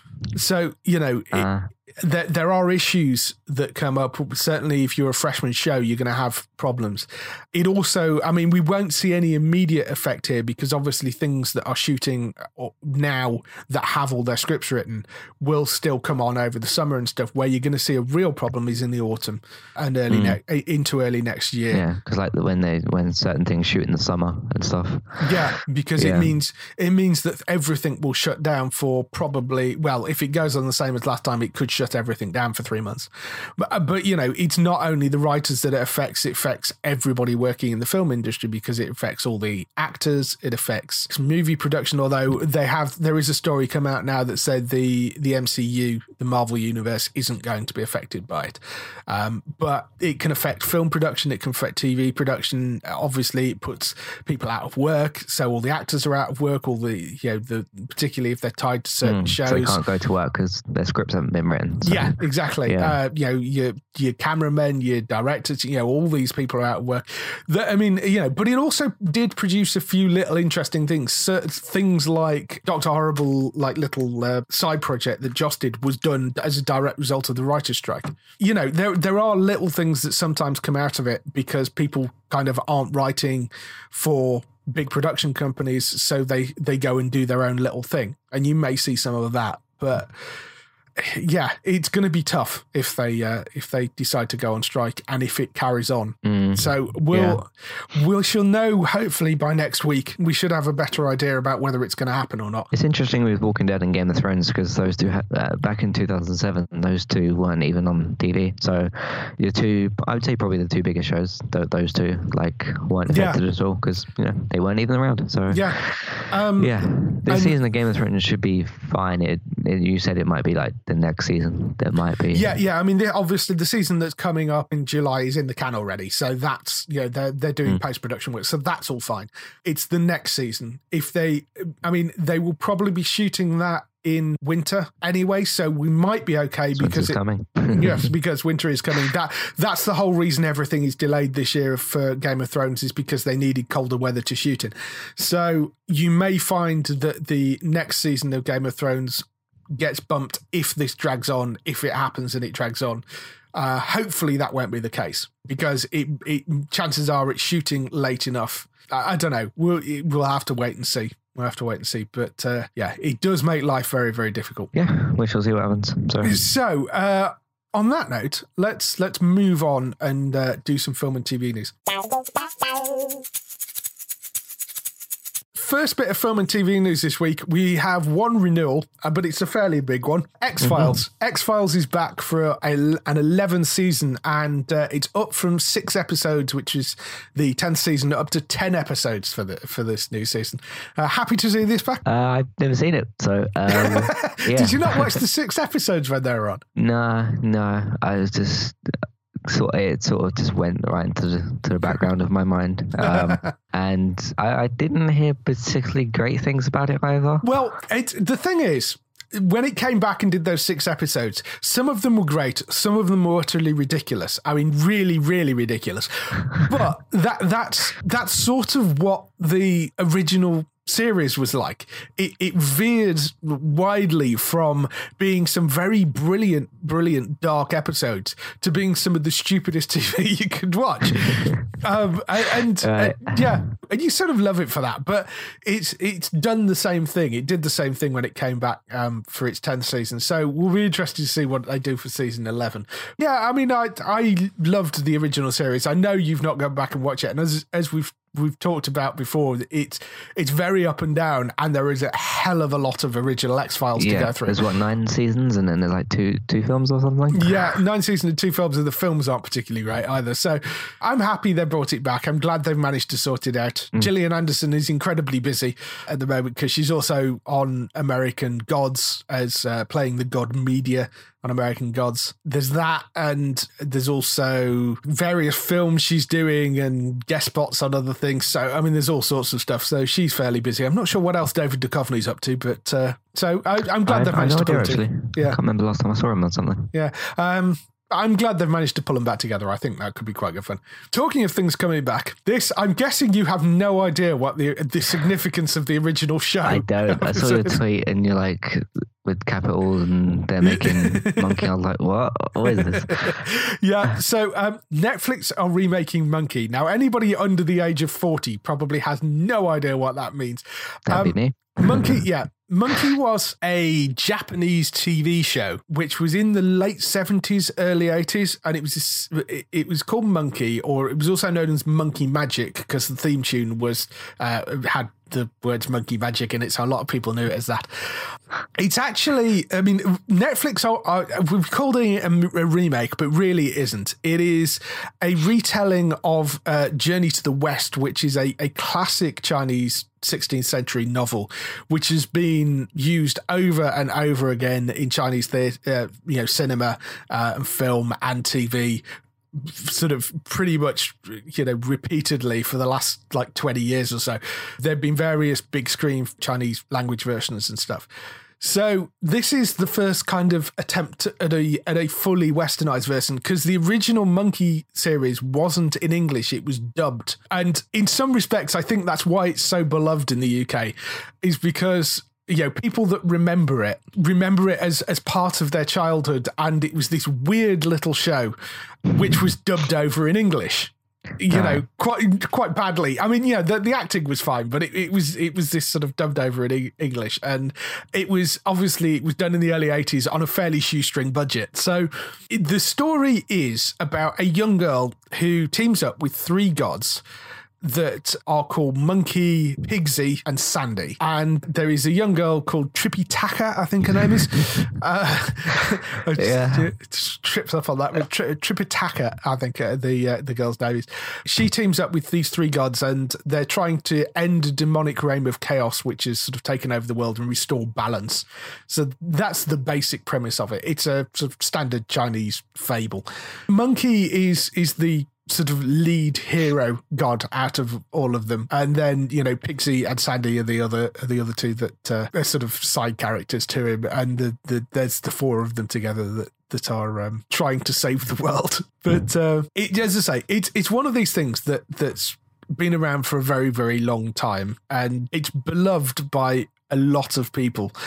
So, you know, it, uh. there, there are issues that come up. Certainly, if you're a freshman show, you're going to have problems. It also, I mean, we won't see any immediate effect here, because obviously things that are shooting now that have all their scripts written will still come on over the summer and stuff. Where you're going to see a real problem is in the autumn and early mm. ne- into early next year. Yeah, because like when they when certain things shoot in the summer and stuff. Yeah, because yeah. it means it means that everything will shut down for probably, well, if it goes on the same as last time, it could shut everything down for three months. But but you know, it's not only the writers that it affects; it affects everybody working in the film industry, because it affects all the actors, it affects movie production. Although they have, there is a story come out now that said the the M C U, the Marvel Universe, isn't going to be affected by it. Um, but it can affect film production, it can affect T V production. Obviously, it puts people out of work, so all the actors are out of work. All the you know the particularly if they're tied to certain mm, shows, so they can't go to work because their scripts haven't been written. So. Yeah, exactly. Yeah. Uh, you know, your your cameramen, your directors, you know, all these people are out of work. The, I mean, you know, but it also did produce a few little interesting things. So, things like Doctor Horrible, like little uh, side project that Joss did, was done as a direct result of the writer's strike. You know, there there are little things that sometimes come out of it because people kind of aren't writing for big production companies, so they they go and do their own little thing, and you may see some of that. But yeah, it's going to be tough if they uh, if they decide to go on strike, and if it carries on. Mm, so we'll yeah. we shall know hopefully by next week. We should have a better idea about whether it's going to happen or not. It's interesting with Walking Dead and Game of Thrones, because those two ha- uh, back in two thousand seven, those two weren't even on T V. So the two, I would say probably the two biggest shows, th- those two like weren't affected yeah. at all, because you know they weren't even around. So yeah, um, yeah, this season of Game of Thrones should be fine. It, it you said it might be like the next season there might be yeah yeah I mean obviously the season that's coming up in July is in the can already, so that's you know they're, they're doing mm. post-production work, so that's all fine. It's the next season. If they I mean they will probably be shooting that in winter anyway, so we might be okay so because it's coming. Yes, because winter is coming. That that's the whole reason everything is delayed this year for Game of Thrones, is because they needed colder weather to shoot in. So you may find that the next season of Game of Thrones gets bumped if this drags on, if it happens and it drags on. Uh, hopefully that won't be the case, because it, it chances are it's shooting late enough. I, I don't know. We'll we'll have to wait and see. we'll have to wait and see. But uh, yeah, it does make life very, very difficult. Yeah, we shall see what happens. So, so uh, on that note, let's let's move on and uh, do some film and T V news. First bit of film and T V news this week, we have one renewal, uh, but it's a fairly big one. X-Files. Mm-hmm. X-Files is back for a, an eleventh season, and uh, it's up from six episodes, which is the tenth season, up to ten episodes for the for this new season. Uh, happy to see this back? Uh, I've never seen it, so um, yeah. Did you not watch the six episodes when they were on? No, no. I was just... Sort of, it sort of just went right into the, to the background of my mind. Um, and I, I didn't hear particularly great things about it either. Well, it, the thing is, when it came back and did those six episodes, some of them were great, some of them were utterly ridiculous. I mean, really, really ridiculous. But that that's that's sort of what the original series was like. It, it veered widely from being some very brilliant, brilliant dark episodes to being some of the stupidest T V you could watch. um, and, right. and yeah, and you sort of love it for that. But it's it's done the same thing. It did the same thing when it came back um, for its tenth season. So we'll be interested to see what they do for season eleven. Yeah, I mean, I I loved the original series. I know you've not gone back and watched it, and as as we've we've talked about before, it's it's very up and down, and there is a hell of a lot of original X-Files yeah, to go through. There's what, nine seasons, and then there's like two two films or something? Yeah, nine seasons and two films, and the films aren't particularly great either. So I'm happy they brought it back. I'm glad they've managed to sort it out. Mm. Gillian Anderson is incredibly busy at the moment because she's also on American Gods as uh, playing the God Media on American Gods. There's that, and there's also various films she's doing and guest spots on other things. So, I mean, there's all sorts of stuff. So she's fairly busy. I'm not sure what else David Duchovny's up to, but uh, so I, I'm glad I, they've managed I to know pull it actually. Yeah. I can't remember the last time I saw him on something. Yeah. Um, I'm glad they've managed to pull them back together. I think that could be quite good fun. Talking of things coming back, this, I'm guessing you have no idea what the the significance of the original show. I don't. I saw your tweet and you're like, with capitals and they're making Monkey. I was like, what? What is this? Yeah, so um, Netflix are remaking Monkey. Now, anybody under the age of forty probably has no idea what that means. That'd um, be me. Monkey, yeah. Monkey was a Japanese T V show which was in the late seventies, early eighties, and it was it, it was called Monkey, or it was also known as Monkey Magic because the theme tune was uh, had the words Monkey Magic in it, so a lot of people knew it as that. It's actually, I mean, Netflix are, are we've called it a, a remake, but really it isn't. It is a retelling of uh, Journey to the West, which is a, a classic Chinese sixteenth century novel, which has been used over and over again in Chinese theatre, uh, you know, cinema uh, and film and T V, sort of pretty much, you know, repeatedly for the last like twenty years or so. There have been various big screen Chinese language versions and stuff. So this is the first kind of attempt at a at a fully westernized version, because the original Monkey series wasn't in English, it was dubbed. And in some respects, I think that's why it's so beloved in the U K, is because, you know, people that remember it, remember it as, as part of their childhood, and it was this weird little show which was dubbed over in English. You know, quite quite badly. I mean, yeah, the, the acting was fine, but it, it was it was this sort of dubbed over in e- English, and it was obviously it was done in the early eighties on a fairly shoestring budget. So it, the story is about a young girl who teams up with three gods that are called Monkey, Pigsy, and Sandy. And there is a young girl called Tripitaka, I think her name is. Uh, I just, yeah. just tripped up on that. Tri- Tripitaka, I think uh, the uh, the girl's name is. She teams up with these three gods, and they're trying to end a demonic reign of chaos, which has sort of taken over the world, and restore balance. So that's the basic premise of it. It's a sort of standard Chinese fable. Monkey is is the sort of lead hero god out of all of them, and then, you know, Pigsy and Sandy are the other are the other two that uh, are sort of side characters to him, and the, the there's the four of them together that that are um, trying to save the world. But uh, it, as I say, it's it's one of these things that that's been around for a very, very long time, and it's beloved by a lot of people.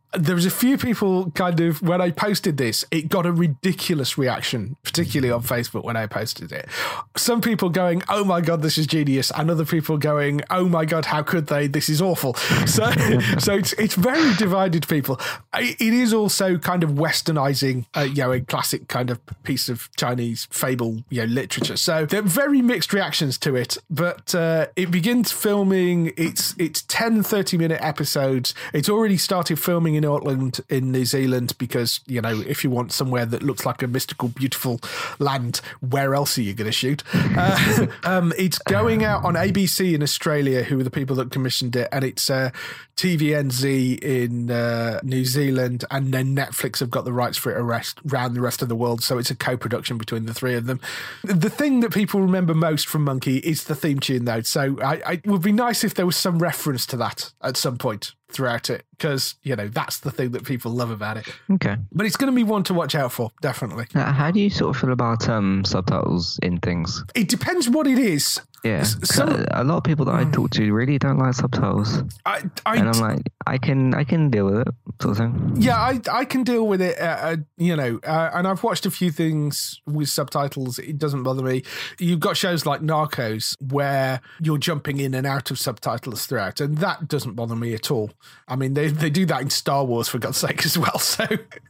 there was a few people kind of, when I posted this, it got a ridiculous reaction, particularly on Facebook when I posted it. Some people going, oh my God, this is genius. And other people going, oh my God, how could they? This is awful. So so it's it's very divided people. It is also kind of westernizing, uh, you know, a classic kind of piece of Chinese fable, you know, literature. So there are very mixed reactions to it, but uh, it begins filming. It's, it's ten thirty minute episodes. It's already started filming in Auckland in New Zealand because, you know, if you want somewhere that looks like a mystical, beautiful land, where else are you going to shoot? Uh, um, it's going out on A B C in Australia, who are the people that commissioned it, and it's uh, T V N Z in uh, New Zealand, and then Netflix have got the rights for it around the rest of the world, so it's a co-production between the three of them. The thing that people remember most from Monkey is the theme tune, though, so I, I, it would be nice if there was some reference to that at some point throughout it, because, you know, that's the thing that people love about it. Okay. But it's going to be one to watch out for, definitely. Uh, how do you sort of feel about um, subtitles in things? It depends what it is. Yeah, Some, a lot of people that I talk to really don't like subtitles, I, I, and I'm like, I can, I can deal with it, sort of thing. Yeah, I, I can deal with it. Uh, uh, you know, uh, and I've watched a few things with subtitles. It doesn't bother me. You've got shows like Narcos where you're jumping in and out of subtitles throughout, and that doesn't bother me at all. I mean, they they do that in Star Wars, for God's sake, as well. So,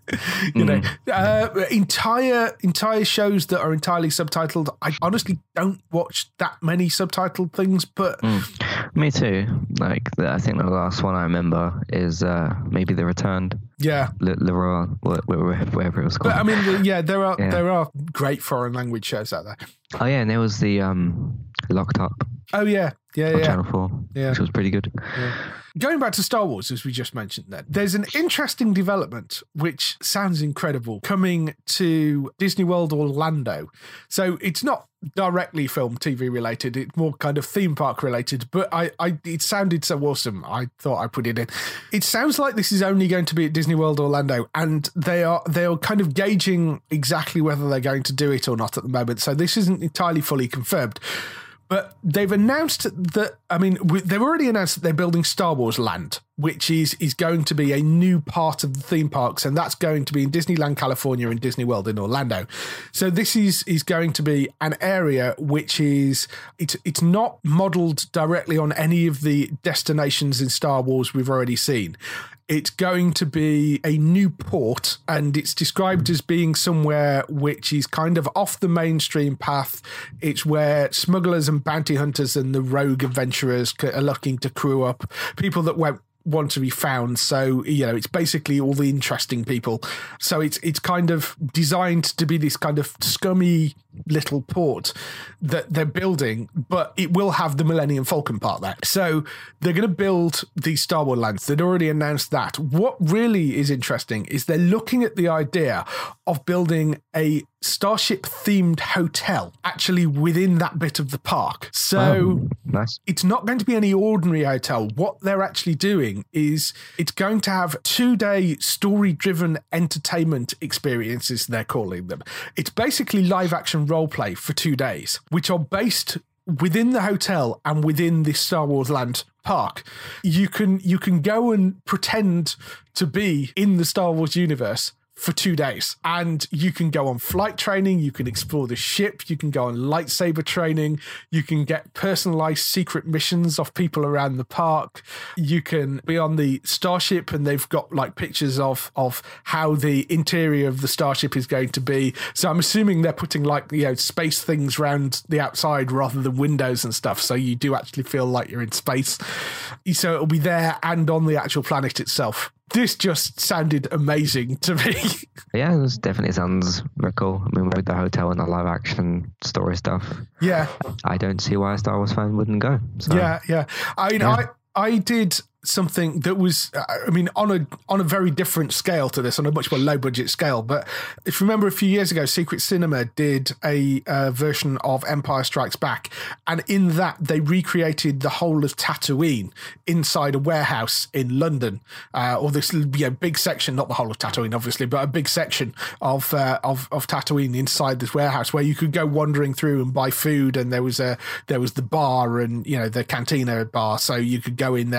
you mm. know, uh, entire entire shows that are entirely subtitled, I honestly don't watch that many subtitled things, but mm. me too. Like, I think the last one I remember is uh, maybe The Returned. Yeah, Le, Leroy, whatever it was called. But I mean, yeah, there are yeah. there are great foreign language shows out there. Oh yeah, and there was the um, Locked Up. Oh yeah, yeah, on yeah. Channel Four, yeah, which was pretty good. Yeah. Going back to Star Wars, as we just mentioned, then there's an interesting development which sounds incredible coming to Disney World Orlando. So it's not directly film T V related; it's more kind of theme park related. But I, I, it sounded so awesome, I thought I put it in. It sounds like this is only going to be at Disney World Orlando, and they are they are kind of gauging exactly whether they're going to do it or not at the moment. So this isn't entirely fully confirmed. But they've announced that, I mean, they've already announced that they're building Star Wars Land, which is is going to be a new part of the theme parks, and that's going to be in Disneyland, California, and Disney World in Orlando. So this is is going to be an area which is, it's, it's not modelled directly on any of the destinations in Star Wars we've already seen. It's going to be a new port, and it's described as being somewhere which is kind of off the mainstream path. It's where smugglers and bounty hunters and the rogue adventurers are looking to crew up, people that won't want to be found. So, you know, it's basically all the interesting people. So it's it's kind of designed to be this kind of scummy little port that they're building, but it will have the Millennium Falcon part there. So they're going to build these Star Wars lands. They'd already announced that. What really is interesting is they're looking at the idea of building a Starship themed hotel actually within that bit of the park. So oh, nice. It's not going to be any ordinary hotel. What they're actually doing is it's going to have two-day story-driven entertainment experiences, they're calling them. It's basically live-action role play for two days, which are based within the hotel and within this Star Wars Land park. You can you can go and pretend to be in the Star Wars universe for two days. And you can go on flight training, you can explore the ship, you can go on lightsaber training, you can get personalized secret missions of people around the park, you can be on the starship, and they've got like pictures of of how the interior of the starship is going to be. So I'm assuming they're putting like, you know, space things around the outside rather than windows and stuff, so you do actually feel like you're in space. So it'll be there and on the actual planet itself. This just sounded amazing to me. Yeah, this definitely sounds very cool. I mean, with the hotel and the live action story stuff. Yeah. I don't see why a Star Wars fan wouldn't go. So. Yeah, yeah. I mean, yeah. I, I did something that was, I mean, on a on a very different scale to this, on a much more low budget scale. But if you remember, a few years ago, Secret Cinema did a uh, version of Empire Strikes Back, and in that they recreated the whole of Tatooine inside a warehouse in London, uh, or this, you know, big section, not the whole of Tatooine, obviously, but a big section of uh, of of Tatooine inside this warehouse where you could go wandering through and buy food, and there was a there was the bar and, you know, the cantina bar, so you could go in there and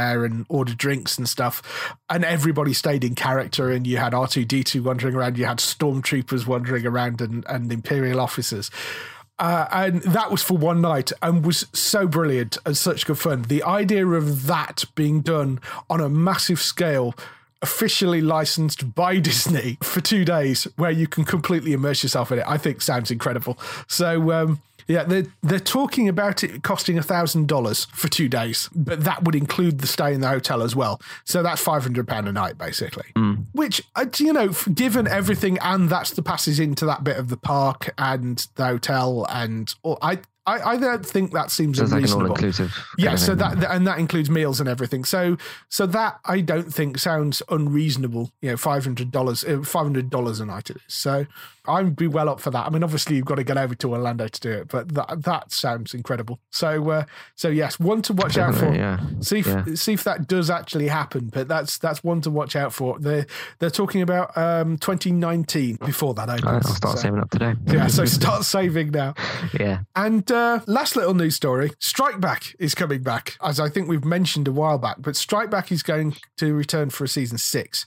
order drinks and stuff, and everybody stayed in character, and you had R two D two wandering around, you had stormtroopers wandering around, and, and Imperial officers. Uh, and that was for one night and was so brilliant and such good fun. The idea of that being done on a massive scale, officially licensed by Disney for two days, where you can completely immerse yourself in it, I think sounds incredible. So, um, yeah, they're, they're talking about it costing one thousand dollars for two days, but that would include the stay in the hotel as well. So that's five hundred pounds a night, basically. Mm. Which, you know, given everything, and that's the passes into that bit of the park and the hotel, and or I... I, I don't think that seems Sounds unreasonable. Like an all-inclusive. Yeah, so that and that includes meals and everything. So so that I don't think sounds unreasonable. You know, five hundred dollars, five hundred dollars a night it is. So I'd be well up for that. I mean, obviously you've got to get over to Orlando to do it, but that that sounds incredible. So uh, so yes, one to watch Definitely, out for. Yeah. See if yeah. see if that does actually happen. But that's that's one to watch out for. They're they're talking about um, twenty nineteen before that opens. I'll start so, saving up today. Yeah, so start saving now. Yeah. And uh, last little news story, Strike Back is coming back, as I think we've mentioned a while back, but Strike Back is going to return for a season six,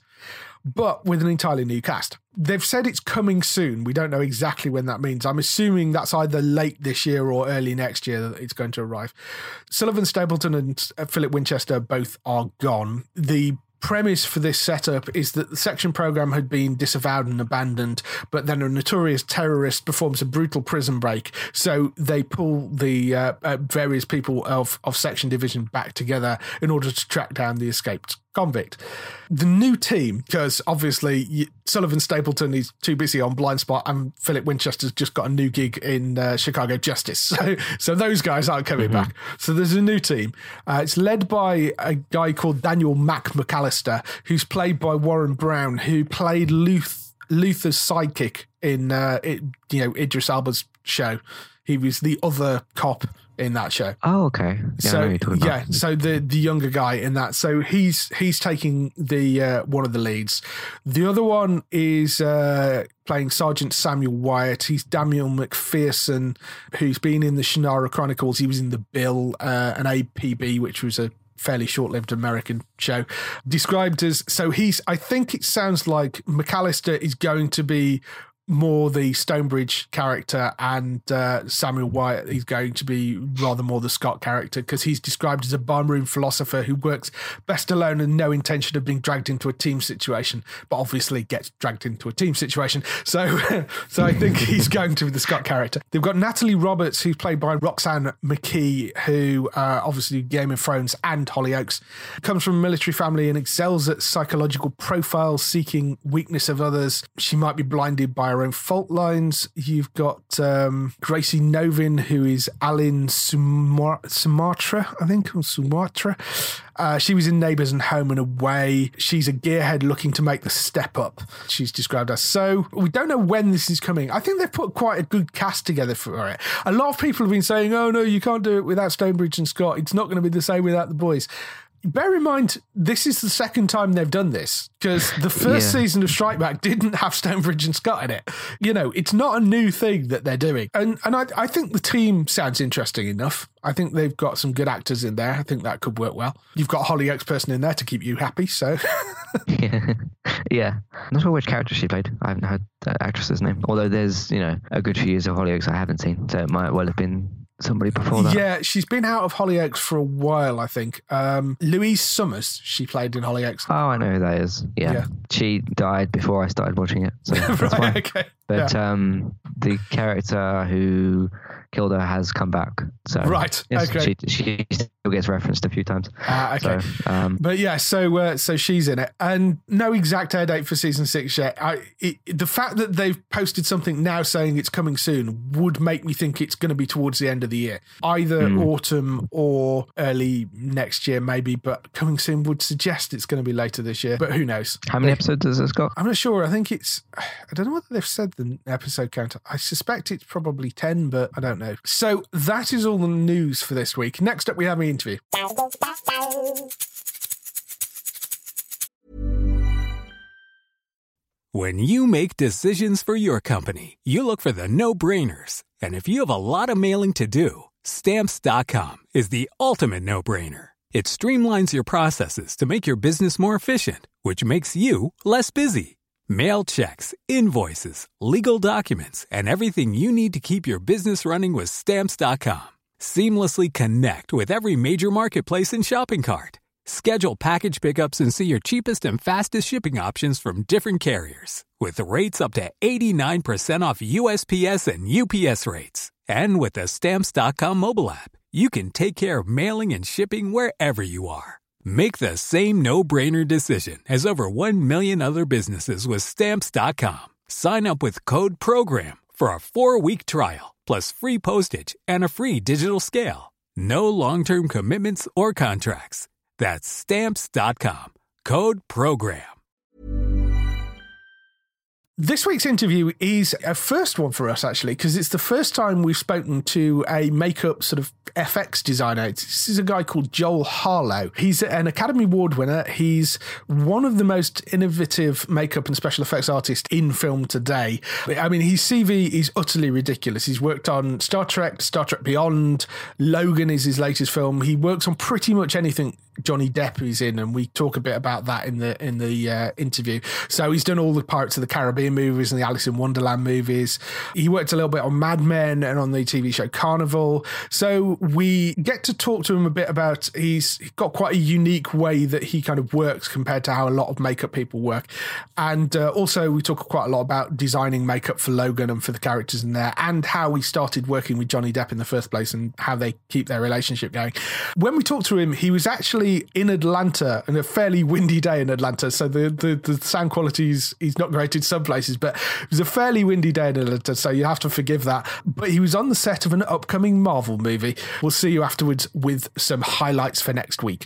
but with an entirely new cast. They've said it's coming soon. We don't know exactly when that means. I'm assuming that's either late this year or early next year that it's going to arrive. Sullivan Stapleton and Philip Winchester both are gone. The premise for this setup is that the section program had been disavowed and abandoned, but then a notorious terrorist performs a brutal prison break, so they pull the uh, uh, various people of, of section division back together in order to track down the escaped convict. The new team, because obviously you, Sullivan Stapleton is too busy on Blind Spot, and Philip Winchester's just got a new gig in uh, Chicago Justice, so so those guys aren't coming mm-hmm. back. So there's a new team. Uh, it's led by a guy called Daniel Mac McAllister, who's played by Warren Brown, who played Luth, Luther's sidekick in uh, it, you know Idris Elba's show. He was the other cop in that show. Oh, okay. Yeah, so yeah, so the the younger guy in that. So he's he's taking the uh, one of the leads. The other one is uh, playing Sergeant Samuel Wyatt. He's Daniel McPherson, who's been in the Shannara Chronicles. He was in The Bill, uh, an A P B, which was a fairly short-lived American show. Described as so he's. I think it sounds like McAllister is going to be more the Stonebridge character, and uh, Samuel Wyatt is going to be rather more the Scott character, because he's described as a barroom philosopher who works best alone and no intention of being dragged into a team situation, but obviously gets dragged into a team situation. So so I think he's going to be the Scott character. They've got Natalie Roberts, who's played by Roxanne McKee, who uh, obviously Game of Thrones and Hollyoaks, comes from a military family and excels at psychological profiles, seeking weakness of others. She might be blinded by her own fault lines. You've got um, Gracie Novin, who is Aline Sumar- Sumatra, I think, or Sumatra. Uh, she was in Neighbours and Home and Away. She's a gearhead looking to make the step up, she's described as. So we don't know when this is coming. I think they've put quite a good cast together for it. A lot of people have been saying, oh no, you can't do it without Stonebridge and Scott. It's not going to be the same without the boys. Bear in mind, this is the second time they've done this, because the first yeah. season of Strike Back didn't have Stonebridge and Scott in it. You know, it's not a new thing that they're doing. And and I, I think the team sounds interesting enough. I think they've got some good actors in there. I think that could work well. You've got a Hollyoaks person in there to keep you happy, so... yeah. yeah. I'm not sure which character she played. I haven't heard that actress's name. Although there's, you know, a good few years of Hollyoaks I haven't seen, so it might well have been somebody before that. Yeah, she's been out of Hollyoaks for a while, I think. Um, Louise Summers, she played in Hollyoaks. Oh, I know who that is. Yeah. yeah. She died before I started watching it. So that's right, fine. okay. But yeah. um, the character who killed her has come back. So right, yes, okay. She, she still gets referenced a few times. Ah, okay. So, um, but yeah, so uh, so she's in it. And no exact air date for season six yet. I, it, the fact that they've posted something now saying it's coming soon would make me think it's going to be towards the end of the year. Either mm. autumn or early next year, maybe. But coming soon would suggest it's going to be later this year. But who knows? How many episodes has this got? I'm not sure. I think it's... I don't know whether they've said the episode count. I suspect it's probably ten, but I don't know. So that is all the news for this week. Next up, we have an interview. When you make decisions for your company, you look for the no-brainers. And if you have a lot of mailing to do, Stamps dot com is the ultimate no-brainer. It streamlines your processes to make your business more efficient, which makes you less busy. Mail checks, invoices, legal documents, and everything you need to keep your business running with Stamps dot com. Seamlessly connect with every major marketplace and shopping cart. Schedule package pickups and see your cheapest and fastest shipping options from different carriers, with rates up to eighty-nine percent off U S P S and U P S rates. And with the Stamps dot com mobile app, you can take care of mailing and shipping wherever you are. Make the same no-brainer decision as over one million other businesses with Stamps dot com. Sign up with code PROGRAM for a four-week trial, plus free postage and a free digital scale. No long-term commitments or contracts. That's Stamps dot com. Code PROGRAM. This week's interview is a first one for us, actually, because it's the first time we've spoken to a makeup sort of F X designer. This is a guy called Joel Harlow. He's an Academy Award winner. He's one of the most innovative makeup and special effects artists in film today. I mean, his C V is utterly ridiculous. He's worked on Star Trek, Star Trek Beyond, Logan is his latest film. He works on pretty much anything Johnny Depp is in, and we talk a bit about that in the in the uh, interview. So he's done all the Pirates of the Caribbean movies and the Alice in Wonderland movies. He worked a little bit on Mad Men and on the T V show Carnival. So we get to talk to him a bit about, he's got quite a unique way that he kind of works compared to how a lot of makeup people work. And uh, also we talk quite a lot about designing makeup for Logan and for the characters in there, and how he started working with Johnny Depp in the first place and how they keep their relationship going. When we talked to him, he was actually in Atlanta, and a fairly windy day in Atlanta, so the, the, the sound quality is, is not great in some places, but it was a fairly windy day in Atlanta, so you have to forgive that. But he was on the set of an upcoming Marvel movie. We'll see you afterwards with some highlights for next week.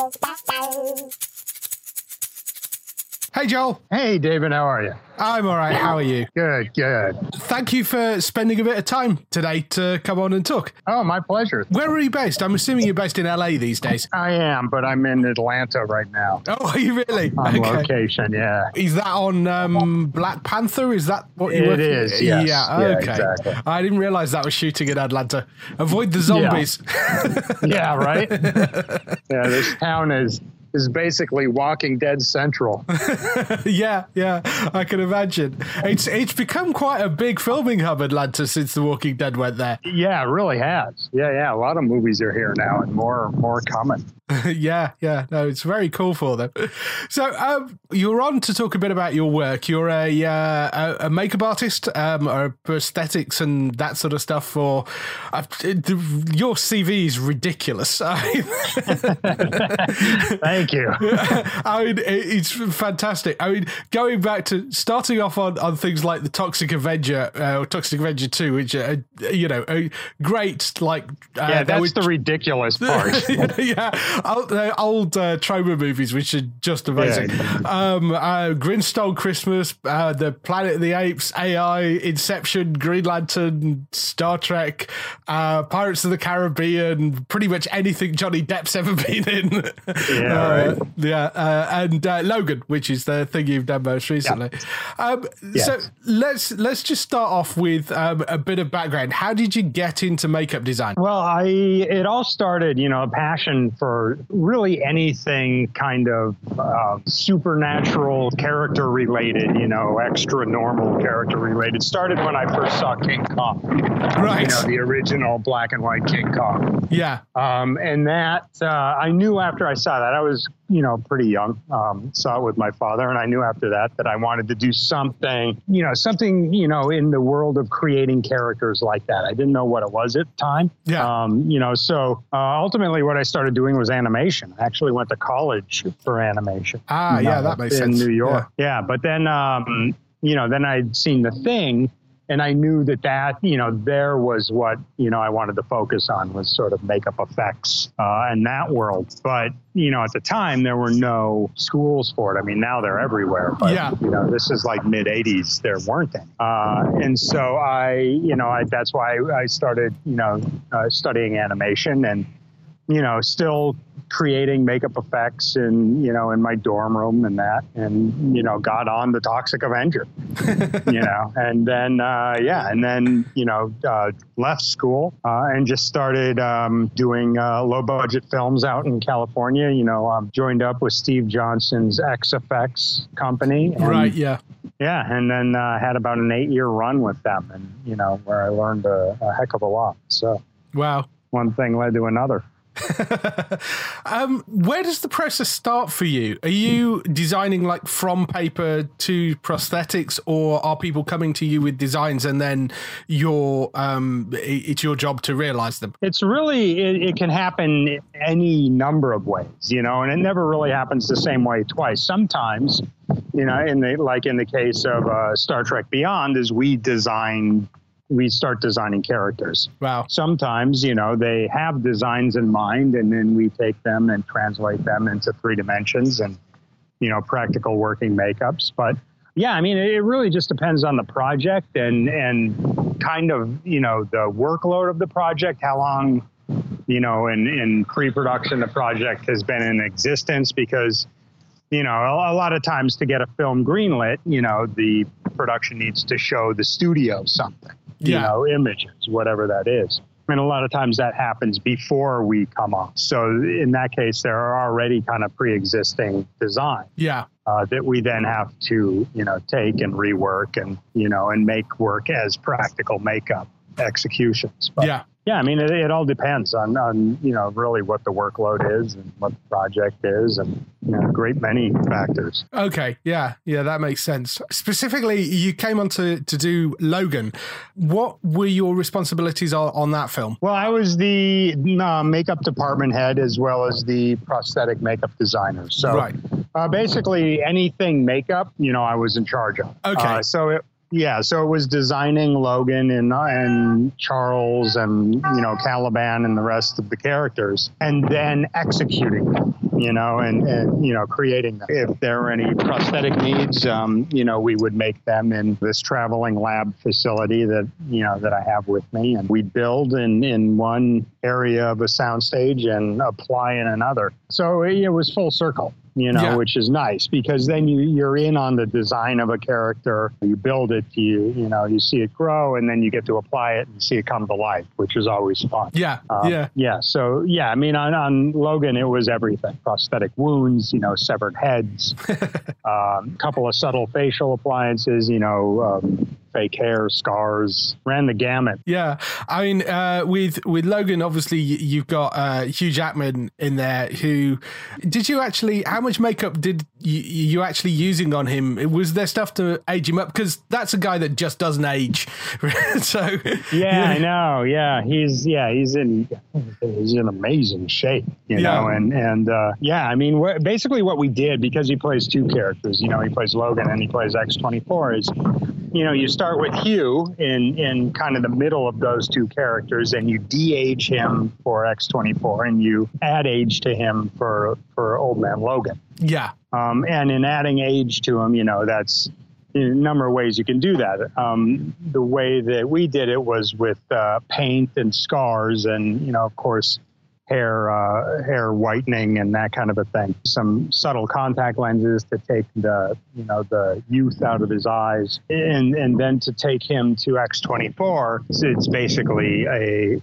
Hey, Joel. Hey, David. How are you? I'm all right. How are you? Good, good. Thank you for spending a bit of time today to come on and talk. Oh, my pleasure. Where are you based? I'm assuming you're based in L A these days. I am, but I'm in Atlanta right now. Oh, are you really? On okay. location, yeah. Is that on um, Black Panther? Is that what you're It working? is, yes. Yeah, Yeah, okay. exactly. I didn't realize that was shooting in Atlanta. Avoid the zombies. Yeah, yeah, right? Yeah, this town is... is basically Walking Dead Central. yeah, yeah, I can imagine. It's it's become quite a big filming hub, Atlanta, since The Walking Dead went there. Yeah, it really has. Yeah, yeah, a lot of movies are here now, and more more coming. yeah, yeah, no, it's very cool for them. So um, you're on to talk a bit about your work. You're a uh, a, a makeup artist, um, or prosthetics and that sort of stuff. For uh, your C V is ridiculous. Thank you. I mean, it's fantastic. I mean, going back to starting off on, on things like the Toxic Avenger uh, or Toxic Avenger two, which are, you know, a great, like... Uh, yeah, that's would, the ridiculous part. yeah, old, uh, old uh, Troma movies, which are just amazing. Yeah. Um, uh, Grinstone Christmas, uh, The Planet of the Apes, A I, Inception, Green Lantern, Star Trek, uh, Pirates of the Caribbean, pretty much anything Johnny Depp's ever been in. Yeah. Uh, Right. Yeah, uh, and uh, Logan, which is the thing you've done most recently. Yeah. Um, yes. So let's let's just start off with um, a bit of background. How did you get into makeup design? Well, I it all started, you know, a passion for really anything kind of uh, supernatural, character related, you know, extra normal character related. Started when I first saw King Kong, right? You know, the original black and white King Kong. Yeah. Um, and that uh, I knew after I saw that, I was, you know, pretty young, um, saw it with my father. And I knew after that that I wanted to do something, you know, something, you know, in the world of creating characters like that. I didn't know what it was at the time. Yeah. Um, you know, so uh, ultimately what I started doing was animation. I actually went to college for animation. Ah, yeah, that makes in sense. In New York. Yeah. yeah but then, um, you know, then I'd seen The Thing. And I knew that that, you know, there was what, you know, I wanted to focus on was sort of makeup effects uh, and that world. But, you know, at the time, there were no schools for it. I mean, now they're everywhere. But, yeah. you know, this is like mid eighties. There weren't any. Uh, and so I, you know, I, that's why I started, you know, uh, studying animation and, you know, still creating makeup effects and, you know, in my dorm room and that, and, you know, got on The Toxic Avenger, you know, and then, uh, yeah, and then, you know, uh, left school uh, and just started um, doing uh, low budget films out in California, you know, um, joined up with Steve Johnson's X Effects company. And, right, yeah. Yeah, and then uh, had about an eight year run with them, and, you know, where I learned a, a heck of a lot. So, wow. One thing led to another. um, where does the process start for you? Are you designing like from paper to prosthetics, or are people coming to you with designs and then your um, it's your job to realize them? It's really, it, it can happen any number of ways, you know, and it never really happens the same way twice. Sometimes, you know, in the like in the case of uh, Star Trek Beyond, is we design. we start designing characters. Wow. Sometimes, you know, they have designs in mind, and then we take them and translate them into three dimensions and, you know, practical working makeups. But yeah, I mean, it really just depends on the project and, and kind of, you know, the workload of the project, how long, you know, in, in pre-production the project has been in existence, because, you know, a, a lot of times to get a film greenlit, you know, the production needs to show the studio something. You Yeah. know, images, whatever that is. And a lot of times that happens before we come on. So in that case, there are already kind of pre-existing designs Yeah. uh, that we then have to, you know, take and rework and, you know, and make work as practical makeup executions. But, Yeah. Yeah, I mean, it, it all depends on, on, you know, really what the workload is and what the project is, and, you know, a great many factors. Okay. Yeah. Yeah, that makes sense. Specifically, you came on to, to do Logan. What were your responsibilities on, on that film? Well, I was the uh, makeup department head as well as the prosthetic makeup designer. So Right. uh, basically anything makeup, you know, I was in charge of. Okay. Uh, so it, yeah, so it was designing Logan and and Charles and, you know, Caliban and the rest of the characters, and then executing them, you know, and, and you know, creating them. If there were any prosthetic needs, um, you know, we would make them in this traveling lab facility that, you know, that I have with me. And we'd build in, in one area of a soundstage and apply in another. So it was full circle. You know, Yeah. which is nice, because then you, you're in on the design of a character. You build it, you you know, you see it grow, and then you get to apply it and see it come to life, which is always fun. Yeah. Um, yeah. Yeah. So, yeah, I mean, on, on Logan, it was everything. Prosthetic wounds, you know, severed heads, a um, couple of subtle facial appliances, you know, um, fake hair, scars, ran the gamut. Yeah, I mean, uh, with with Logan, obviously y- you've got uh, Hugh Jackman in there. Who did you actually? How much makeup did you, you actually using on him? Was there stuff to age him up? Because that's a guy that just doesn't age. so Yeah, I know. Yeah, he's yeah he's in he's in amazing shape. You Yeah. know, and and uh, yeah, I mean, wh- basically what we did, because he plays two characters. You know, he plays Logan and he plays X twenty-four. Is, you know, you start with Hugh in, in kind of the middle of those two characters, and you de-age him for X twenty-four, and you add age to him for, for Old Man Logan. yeah, Um, and in adding age to him, you know, that's a number of ways you can do that. Um, the way that we did it was with uh, paint and scars and, you know, of course, hair uh, hair whitening and that kind of a thing. Some subtle contact lenses to take the, you know, the youth out of his eyes. And and then to take him to X twenty-four, it's basically a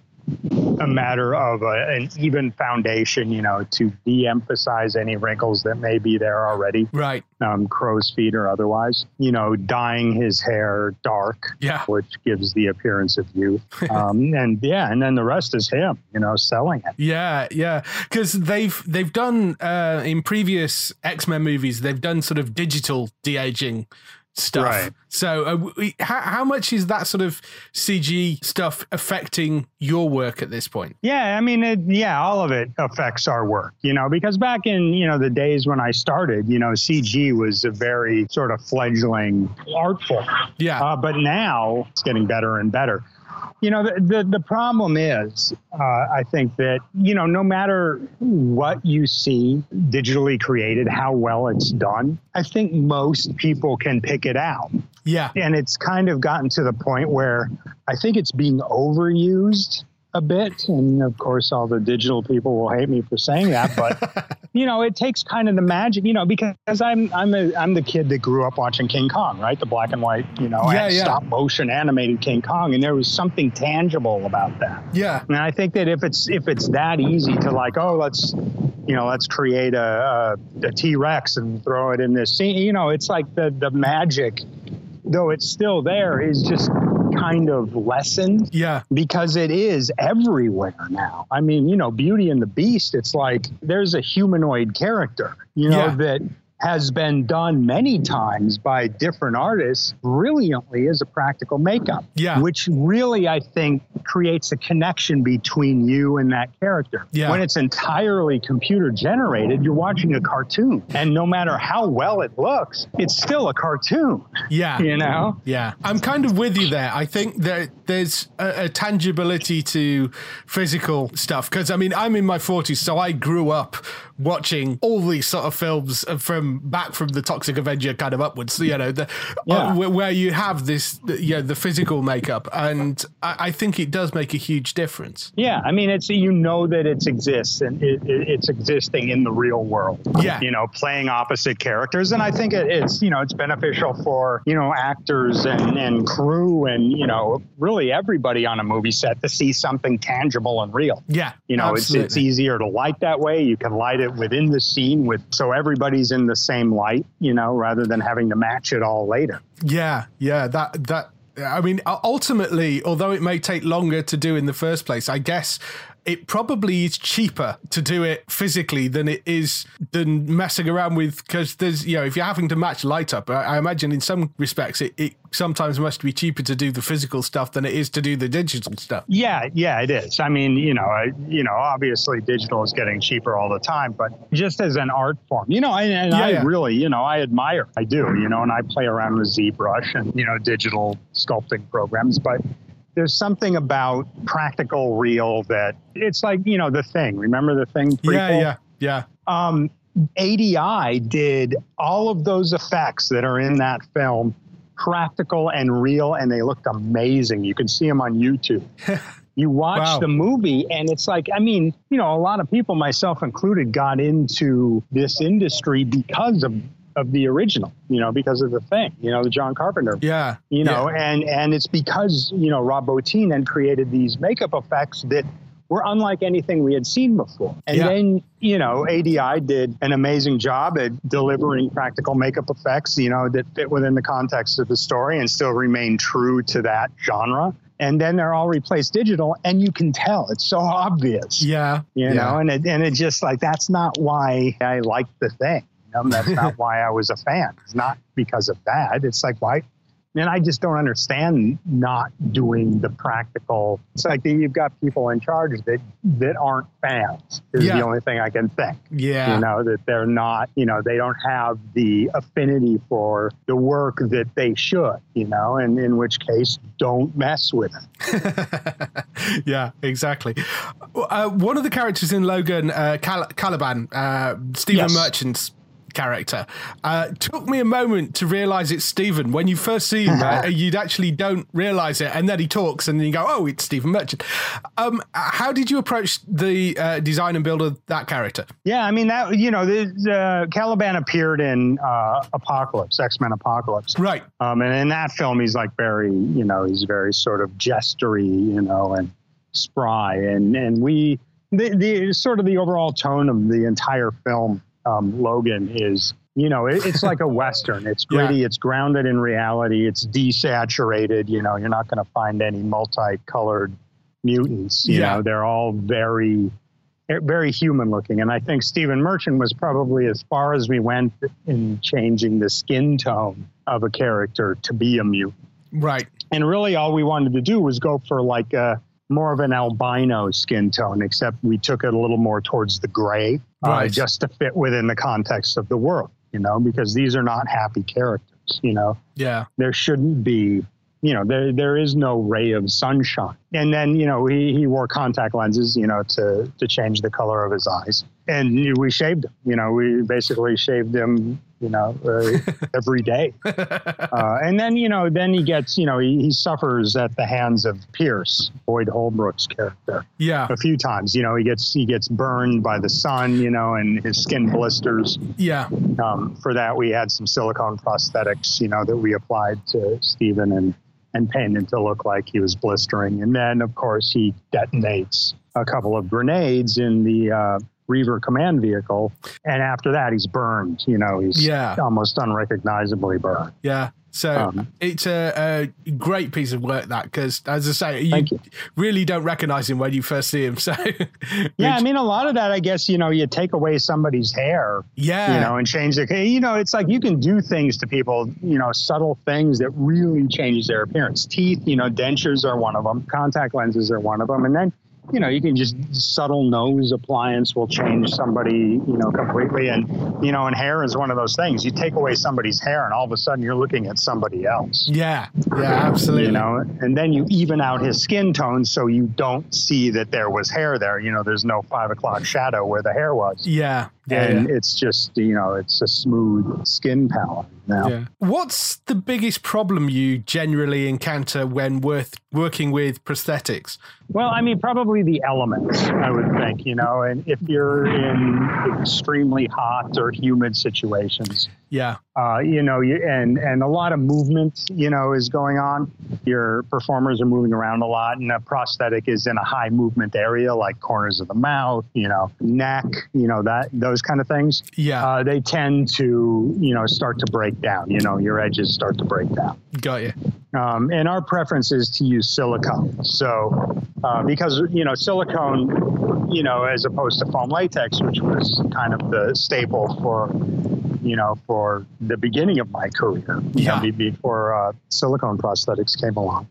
a matter of a, an even foundation, you know, to de-emphasize any wrinkles that may be there already, right, um, crow's feet or otherwise, you know, dyeing his hair dark, yeah, which gives the appearance of youth. Um, and yeah, and then the rest is him, you know, selling it. yeah, yeah. Because they've they've done uh, in previous X-Men movies, they've done sort of digital de-aging stuff. Right. So uh, we, how, how much is that sort of C G stuff affecting your work at this point? Yeah, I mean, it, yeah, all of it affects our work, you know, because back in, you know, the days when I started, you know, C G was a very sort of fledgling art form. Yeah. Uh, but now it's getting better and better. You know, the, the, the problem is, uh, I think that, you know, no matter what you see digitally created, how well it's done, I think most people can pick it out. Yeah. And it's kind of gotten to the point where I think it's being overused. a bit. And of course, all the digital people will hate me for saying that. But, you know, it takes kind of the magic, you know, because I'm I'm a, I'm the kid that grew up watching King Kong, right? The black and white, you know, yeah, yeah. stop motion animated King Kong. And there was something tangible about that. Yeah. And I think that if it's if it's that easy to like, oh, let's, you know, let's create a, a, a T-Rex and throw it in this scene, you know, it's like the, the magic, though it's still there, is just kind of lessened. Yeah. Because it is everywhere now. I mean, you know, Beauty and the Beast, it's like there's a humanoid character, you know, yeah. that has been done many times by different artists brilliantly as a practical makeup. Yeah. Which really, I think, creates a connection between you and that character. Yeah. When it's entirely computer generated, you're watching a cartoon. And no matter how well it looks, it's still a cartoon. Yeah. You know? Yeah. I'm kind of with you there. I think that there's a, a tangibility to physical stuff. Because, I mean, I'm in my forties, so I grew up watching all these sort of films from back from the Toxic Avenger kind of upwards, you know, the, yeah. uh, where, where you have this, you know, the physical makeup. And I, I think it does make a huge difference. Yeah. I mean, it's, you know, that it exists and it, it, it's existing in the real world. Yeah. You know, playing opposite characters. And I think it, it's, you know, it's beneficial for, you know, actors and, and crew and, you know, really everybody on a movie set to see something tangible and real. Yeah. You know, absolutely. it's, it's easier to light that way. You can light it within the scene with, so everybody's in the same light, you know, rather than having to match it all later. Yeah, yeah, that that I mean, ultimately, although it may take longer to do in the first place, I guess it probably is cheaper to do it physically than it is than messing around with, because there's, you know, if you're having to match light up, I, I imagine in some respects it, it sometimes must be cheaper to do the physical stuff than it is to do the digital stuff. Yeah, yeah, it is. I mean, you know, I, you know, obviously digital is getting cheaper all the time, but just as an art form, you know, and, and yeah, I yeah. really, you know, I admire, I do, you know, and I play around with ZBrush and, you know, digital sculpting programs, but there's something about practical real that it's like, you know, The Thing. Remember The Thing prequel? Yeah, yeah, yeah. Um, A D I did all of those effects that are in that film practical and real, and they looked amazing. You can see them on YouTube. You watch Wow. the movie and it's like, I mean, you know, a lot of people, myself included, got into this industry because of of the original, you know, because of The Thing, you know, the John Carpenter, Yeah. you know, yeah. and, and it's because, you know, Rob Bottin then created these makeup effects that were unlike anything we had seen before. And Yeah. then, you know, A D I did an amazing job at delivering practical makeup effects, you know, that fit within the context of the story and still remain true to that genre. And then they're all replaced digital, and you can tell it's so obvious. Yeah. You yeah. know, and it, and it just like, that's not why I like The Thing. You know, that's not why I was a fan. It's not because of that. It's like, why? And I just don't understand not doing the practical. It's like you've got people in charge that, that aren't fans is Yeah. the only thing I can think. Yeah. You know, that they're not, you know, they don't have the affinity for the work that they should, you know, and in which case, don't mess with it. Yeah, exactly. Uh, one of the characters in Logan, uh, Cal- Caliban, uh, Stephen Yes. Merchant's character, uh, took me a moment to realize it's Stephen. When you first see him, uh, you actually don't realize it, and then he talks, and then you go, "Oh, it's Stephen Merchant." Um, how did you approach the uh, design and build of that character? Yeah, I mean that you know, the, the Caliban appeared in uh, Apocalypse, X-Men Apocalypse, Right. Um, and in that film, he's like very, you know, he's very sort of gestury, you know, and spry, and and we the, the sort of the overall tone of the entire film. Um, Logan is, you know, it, it's like a Western. It's gritty. Yeah. It's grounded in reality. It's desaturated. You know, you're not going to find any multicolored mutants. You yeah. know, they're all very, very human looking. And I think Stephen Merchant was probably as far as we went in changing the skin tone of a character to be a mutant. Right. And really all we wanted to do was go for like a more of an albino skin tone, except we took it a little more towards the gray. Right. Uh, just to fit within the context of the world, you know, because these are not happy characters, you know. Yeah. There shouldn't be, you know, there there is no ray of sunshine and then, you know, he, he wore contact lenses, you know, to, to change the color of his eyes. And we shaved him, you know, we basically shaved him, you know, uh, every day. Uh, and then, you know, then he gets, you know, he, he suffers at the hands of Pierce, Boyd Holbrook's character. Yeah. A few times, you know, he gets, he gets burned by the sun, you know, and his skin blisters. Yeah. Um, for that, we had some silicone prosthetics, you know, that we applied to Stephen and, and painted to look like he was blistering. And then, of course, he detonates a couple of grenades in the uh, Reaver command vehicle. And after that, he's burned. You know, he's yeah. almost unrecognizably burned. Yeah. So um, it's a, a great piece of work, that, because, as I say, you, you really don't recognize him when you first see him. So yeah, I mean, a lot of that, I guess, you know, you take away somebody's hair, yeah, you know, and change the, you know, it's like you can do things to people, you know, subtle things that really change their appearance. Teeth, you know, dentures are one of them. Contact lenses are one of them. And then, you know, you can just subtle nose appliance will change somebody, you know, completely. And, you know, and hair is one of those things. You take away somebody's hair and all of a sudden you're looking at somebody else. Yeah. Yeah, absolutely. You know, and then you even out his skin tone so you don't see that there was hair there. You know, there's no five o'clock shadow where the hair was. Yeah. Yeah, and yeah. it's just, you know, it's a smooth skin palette now. Yeah. What's the biggest problem you generally encounter when worth working with prosthetics? Well, I mean, probably the elements, I would think, you know, and if you're in extremely hot or humid situations, yeah, uh, you know, you, and, and a lot of movement, you know, is going on. Your performers are moving around a lot, and a prosthetic is in a high movement area, like corners of the mouth, you know, neck, you know, that, those kind of things. Yeah. Uh, they tend to, you know, start to break down, you know, your edges start to break down. Got you. Um, and our preference is to use silicone. So, uh, because, you know, silicone, you know, as opposed to foam latex, which was kind of the staple for, you know, for the beginning of my career, yeah. you know, before uh, silicone prosthetics came along.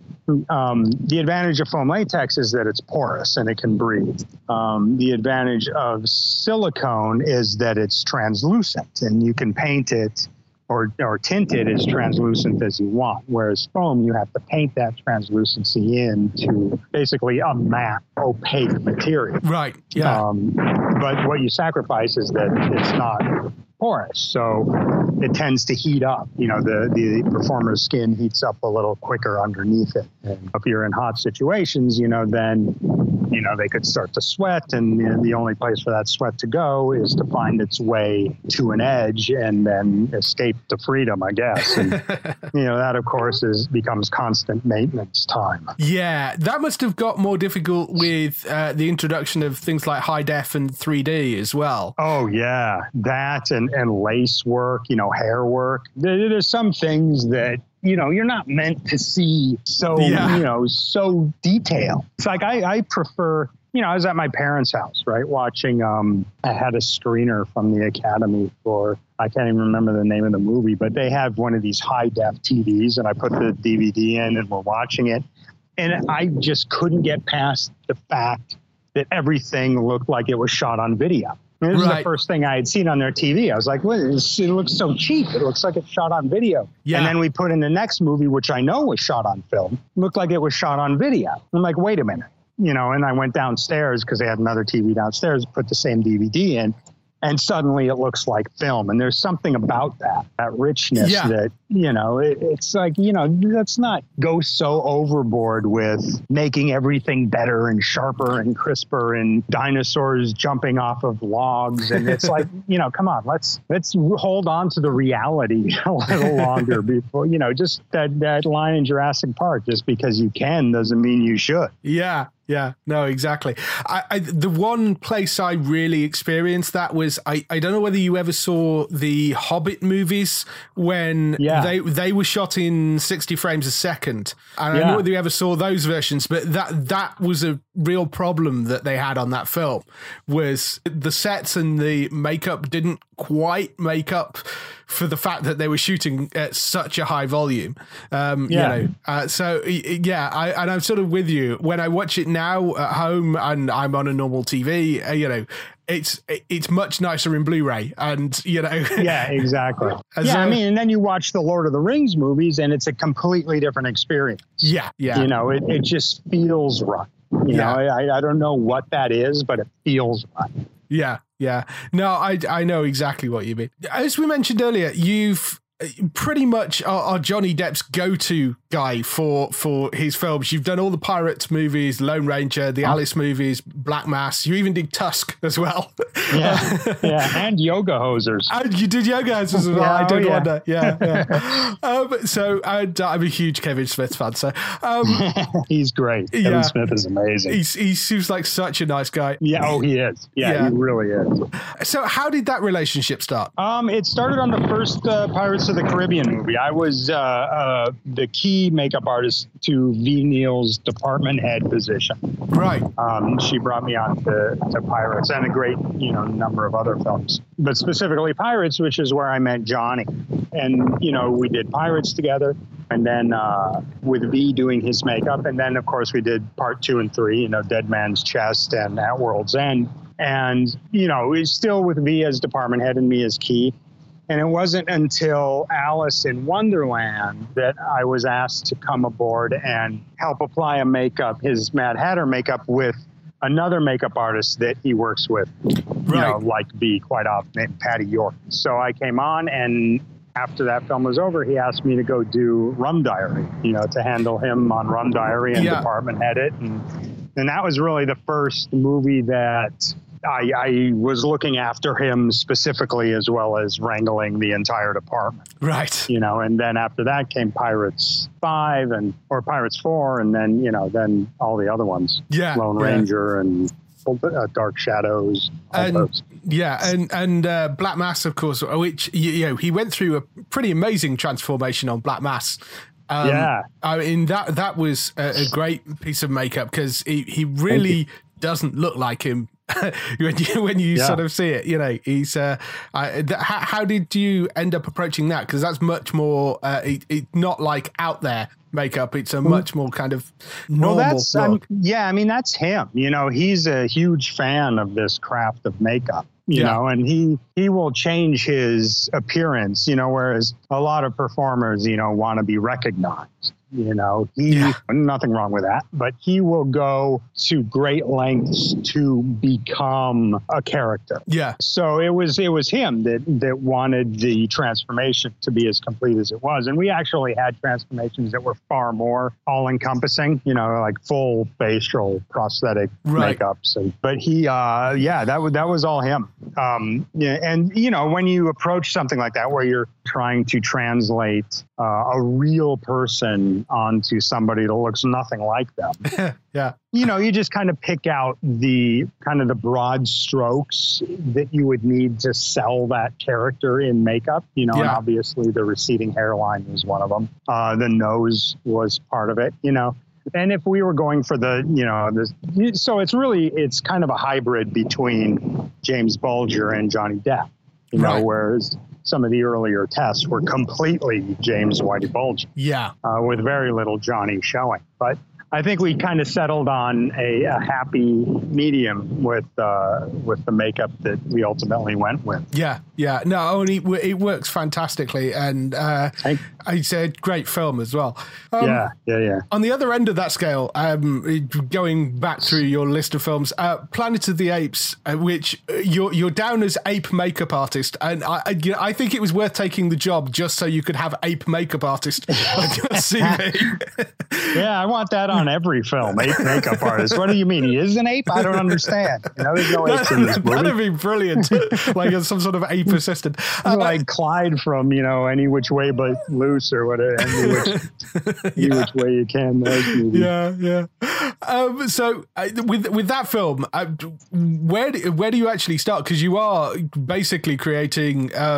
Um, the advantage of foam latex is that it's porous and it can breathe. Um, the advantage of silicone is that it's translucent and you can paint it or, or tint it as translucent as you want. Whereas foam, you have to paint that translucency into basically a matte, opaque material. Right. Yeah. Um, but what you sacrifice is that it's not porous, so it tends to heat up. You know, the, the performer's skin heats up a little quicker underneath it. And if you're in hot situations, you know, then, you know, they could start to sweat, and you know, the only place for that sweat to go is to find its way to an edge and then escape to freedom, I guess. And, you know, that, of course, is becomes constant maintenance time. Yeah, that must have got more difficult with uh, the introduction of things like high def and three D as well. Oh, yeah, that and and lace work, you know, hair work. There, there's some things that, you know, you're not meant to see so, yeah. you know, so detailed. It's like I, I prefer, you know, I was at my parents' house, right, watching, um, I had a screener from the Academy for, I can't even remember the name of the movie, but they have one of these high-def T Vs, and I put the D V D in and we're watching it. And I just couldn't get past the fact that everything looked like it was shot on video. And this right. is the first thing I had seen on their T V. I was like, well, it looks so cheap. It looks like it's shot on video. Yeah. And then we put in the next movie, which I know was shot on film, looked like it was shot on video. I'm like, wait a minute. You know, and I went downstairs because they had another T V downstairs, put the same D V D in, and suddenly it looks like film. And there's something about that, that richness yeah. that, you know, it, it's like, you know, let's not go so overboard with making everything better and sharper and crisper and dinosaurs jumping off of logs. And it's like, you know, come on, let's let's hold on to the reality a little longer before, you know, just that, that line in Jurassic Park, just because you can doesn't mean you should. Yeah. Yeah, no, exactly. I, I, the one place I really experienced that was, I, I don't know whether you ever saw the Hobbit movies when yeah. they they were shot in sixty frames a second. And yeah. I don't know whether you ever saw those versions, but that that was a real problem that they had on that film, was the sets and the makeup didn't quite make up for the fact that they were shooting at such a high volume. Um, Yeah. You know, uh, so yeah, I, and I'm sort of with you when I watch it now at home and I'm on a normal T V, uh, you know, it's it's much nicer in Blu-ray, and you know, Yeah, exactly. And yeah, so- I mean, and then you watch the Lord of the Rings movies, and it's a completely different experience. yeah, yeah, You know, it, it just feels right. You Yeah. know, I, I don't know what that is, but it feels right. yeah, yeah. No, I I know exactly what you mean. As we mentioned earlier, you've pretty much are, are Johnny Depp's go-to guy for for his films. You've done all the Pirates movies, Lone Ranger, the Alice movies, Black Mass. You even did Tusk as well. Yeah, yeah, and yoga hosers. And you did yoga as well. Yeah, I oh, did yeah. wonder. Yeah, yeah. um, so and, uh, I'm a huge Kevin Smith fan. So um, He's great. Kevin Yeah. Smith is amazing. he's, he seems like such a nice guy. yeah, oh, he is. Yeah, Yeah. he really is. So how did that relationship start? Um, it started on the first uh, Pirates of the Caribbean movie. I was uh, uh, the key makeup artist to V. Neal's department head position. Right. Um, she brought me on to, to Pirates and a great, you know, number of other films, but specifically Pirates, which is where I met Johnny. And, you know, we did Pirates together, and then uh, with V doing his makeup. And then, of course, we did part two and three, you know, Dead Man's Chest and At World's End. And, you know, it's still with V as department head and me as key. And it wasn't until Alice in Wonderland that I was asked to come aboard and help apply a makeup, his Mad Hatter makeup, with another makeup artist that he works with, you Right. know, like V quite often, named Patty York. So I came on, and after that film was over, he asked me to go do Rum Diary, you know, to handle him on Rum Diary and Yeah. department head it. And, and that was really the first movie that I, I was looking after him specifically, as well as wrangling the entire department, Right. you know, and then after that came Pirates five and, or Pirates four. And then, you know, then all the other ones, Yeah. Lone yeah. Ranger and uh, Dark Shadows. all And those. yeah, and and uh, Black Mass, of course, which you, you know he went through a pretty amazing transformation on Black Mass. Um, Yeah. I mean that that was a, a great piece of makeup because he he really doesn't look like him. when you when you Yeah. sort of see it, you know, he's. Uh, I, th- how, how did you end up approaching that? Because that's much more. Uh, it, it not like out there makeup. It's a much more kind of normal Well, that's um, look. yeah. I mean, that's him. You know, he's a huge fan of this craft of makeup. You Yeah. know, and he he will change his appearance. You know, whereas a lot of performers, you know, want to be recognized. You know, he Yeah. nothing wrong with that, but he will go to great lengths to become a character. Yeah, So it was it was him that that wanted the transformation to be as complete as it was, and we actually had transformations that were far more all encompassing. You know, like full facial prosthetic Right. makeups. And, but he, uh, yeah, that was that was all him. Um, yeah, and you know, when you approach something like that, where you're trying to translate uh, a real person onto somebody that looks nothing like them. yeah, You know, you just kind of pick out the kind of the broad strokes that you would need to sell that character in makeup. You know, and Yeah. obviously the receding hairline was one of them. Uh, the nose was part of it, you know. And if we were going for the, you know, this, so it's really, it's kind of a hybrid between James Bulger and Johnny Depp, you know, Right. whereas some of the earlier tests were completely James Whitey Bulger yeah. uh, with very little Johnny showing. But I think we kind of settled on a, a happy medium with uh, with the makeup that we ultimately went with. Yeah, yeah. No, and it, it works fantastically, and uh, Thank- it's a great film as well. Um, yeah, yeah, yeah. On the other end of that scale, um, going back through your list of films, uh, Planet of the Apes, uh, which uh, you're you're down as ape makeup artist, and I I, you know, I think it was worth taking the job just so you could have ape makeup artist on your C V. Yeah, I want that on every film. Ape makeup artist. What do you mean? He is an ape? I don't understand. You know, there's no apes in this movie. That'd be brilliant, like as some sort of ape assistant. Uh, Like Clyde from, you know, Any Which Way But Loose or whatever. Any Which, any which Way You Can. Those movies. Yeah, yeah. Um, so uh, with with that film, uh, where do, where do you actually start? Because you are basically creating um,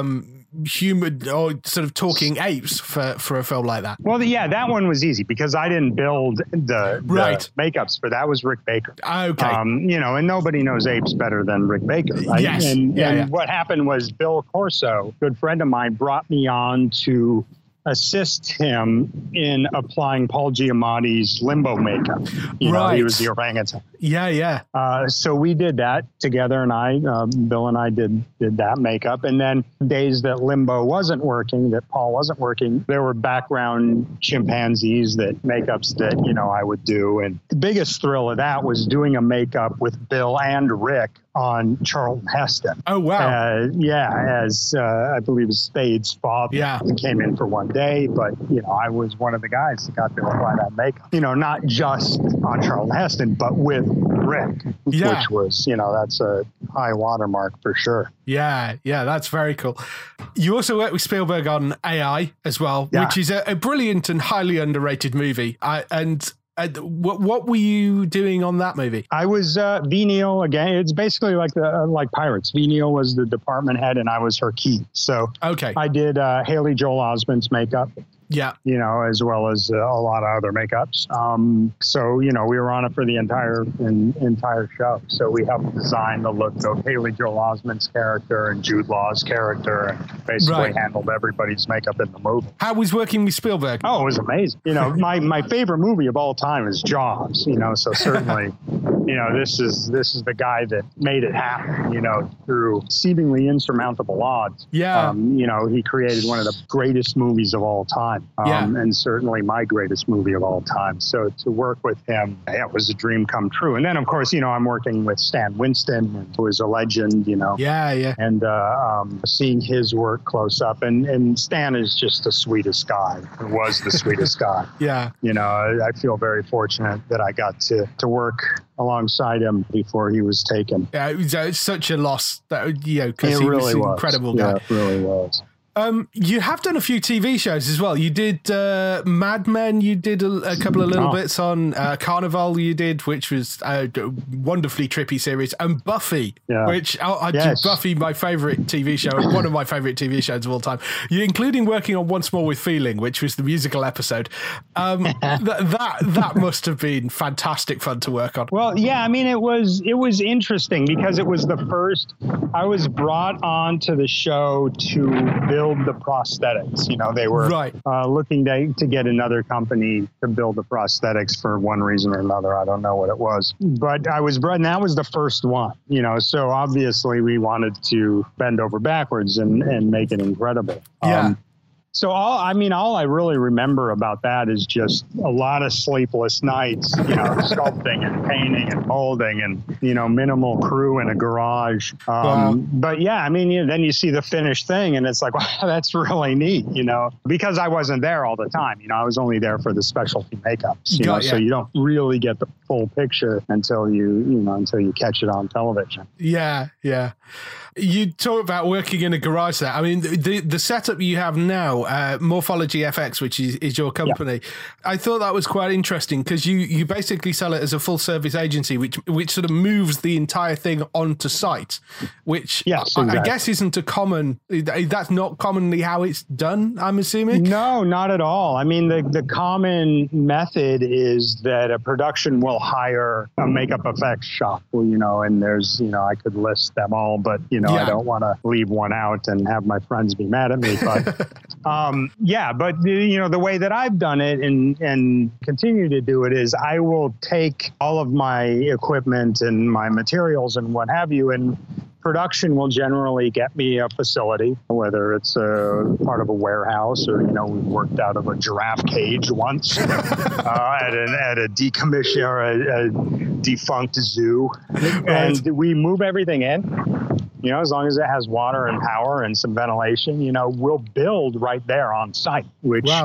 human or sort of talking apes for, for a film like that? Well, yeah, that one was easy because I didn't build the, the right. makeups for that. Was Rick Baker. Okay. Um, you know, and nobody knows apes better than Rick Baker, right? Yes. And, yeah, and yeah. what happened was Bill Corso, a good friend of mine, brought me on to assist him in applying Paul Giamatti's Limbo makeup. You right. know, he was the orangutan. Yeah, yeah. Uh, so we did that together, and I, uh, Bill and I did did that makeup. And then days that Limbo wasn't working, that Paul wasn't working, there were background chimpanzees that makeups that, you know, I would do. And the biggest thrill of that was doing a makeup with Bill and Rick on Charlton Heston. Oh, wow. Uh, yeah, as uh, I believe Spade's father yeah. came in for one day, but, you know, I was one of the guys that got to apply that makeup. You know, not just on Charlton Heston, but with Rick, yeah. which was, you know, that's a high watermark for sure. Yeah, yeah, that's very cool. You also worked with Spielberg on A I as well, yeah. which is a, a brilliant and highly underrated movie. I, and uh, what what were you doing on that movie? I was uh, V. Neal again. It's basically like the uh, like Pirates. V. Neal was the department head, and I was her key. So okay, I did uh, Haley Joel Osment's makeup. Yeah. You know, as well as uh, a lot of other makeups. Um, so, you know, we were on it for the entire in, entire show. So we helped design the look of Haley Joel Osment's character and Jude Law's character, and basically right. handled everybody's makeup in the movie. How was working with Spielberg? Oh, it was amazing. You know, my, my favorite movie of all time is Jaws, you know, so certainly, you know, this is this is the guy that made it happen, you know, through seemingly insurmountable odds. Yeah. Um, you know, he created one of the greatest movies of all time. Um, yeah. And certainly my greatest movie of all time. So to work with him, yeah, it was a dream come true. And then, of course, you know, I'm working with Stan Winston, who is a legend, you know. Yeah, yeah. And uh, um, seeing his work close up. And, and Stan is just the sweetest guy. He was the sweetest guy. Yeah. You know, I, I feel very fortunate that I got to, to work alongside him before he was taken. Yeah, it was, uh, it's such a loss, that, you know, because it he really was an was. incredible yeah, guy. It really was. Um, you have done a few T V shows as well. You did uh, Mad Men. You did a, a couple of little oh. bits on uh, Carnival. You did, which was a wonderfully trippy series, and Buffy, yeah. which I, I yes. Buffy, my favorite T V show, one of my favorite T V shows of all time. You, including working on Once More with Feeling, which was the musical episode. Um, th- that that must have been fantastic fun to work on. Well, yeah, I mean, it was it was interesting because it was the first. I was brought on to the show to build the prosthetics. You know, they were right. uh, looking to, to get another company to build the prosthetics for one reason or another. I don't know what it was, but I was brought, and that was the first one, you know, so obviously we wanted to bend over backwards and, and make it incredible. Yeah. Um, So all, I mean, all I really remember about that is just a lot of sleepless nights, you know, sculpting and painting and molding and, you know, minimal crew in a garage. Um, wow. But yeah, I mean, you know, then you see the finished thing and it's like, wow, that's really neat, you know, because I wasn't there all the time. You know, I was only there for the specialty makeups, you Got, know, yeah. so you don't really get the full picture until you, you know, until you catch it on television. Yeah, yeah. You talk about working in a garage set. I mean, the the setup you have now, uh, Morphology F X, which is, is your company, yeah. I thought that was quite interesting because you, you basically sell it as a full service agency, which which sort of moves the entire thing onto site, which yes, I, exactly. I guess isn't a common, that's not commonly how it's done, I'm assuming? No, not at all. I mean, the, the common method is that a production will hire a makeup effects shop, well, you know, and there's, you know, I could list them all, but, you know, yeah. I don't want to leave one out and have my friends be mad at me. But um, yeah, but, you know, the way that I've done it and, and continue to do it is I will take all of my equipment and my materials and what have you, and production will generally get me a facility, whether it's a part of a warehouse or, you know, we worked out of a giraffe cage once uh, at, an, at a decommission or a, a defunct zoo. And we move everything in, you know, as long as it has water and power and some ventilation, you know, we'll build right there on site, which wow.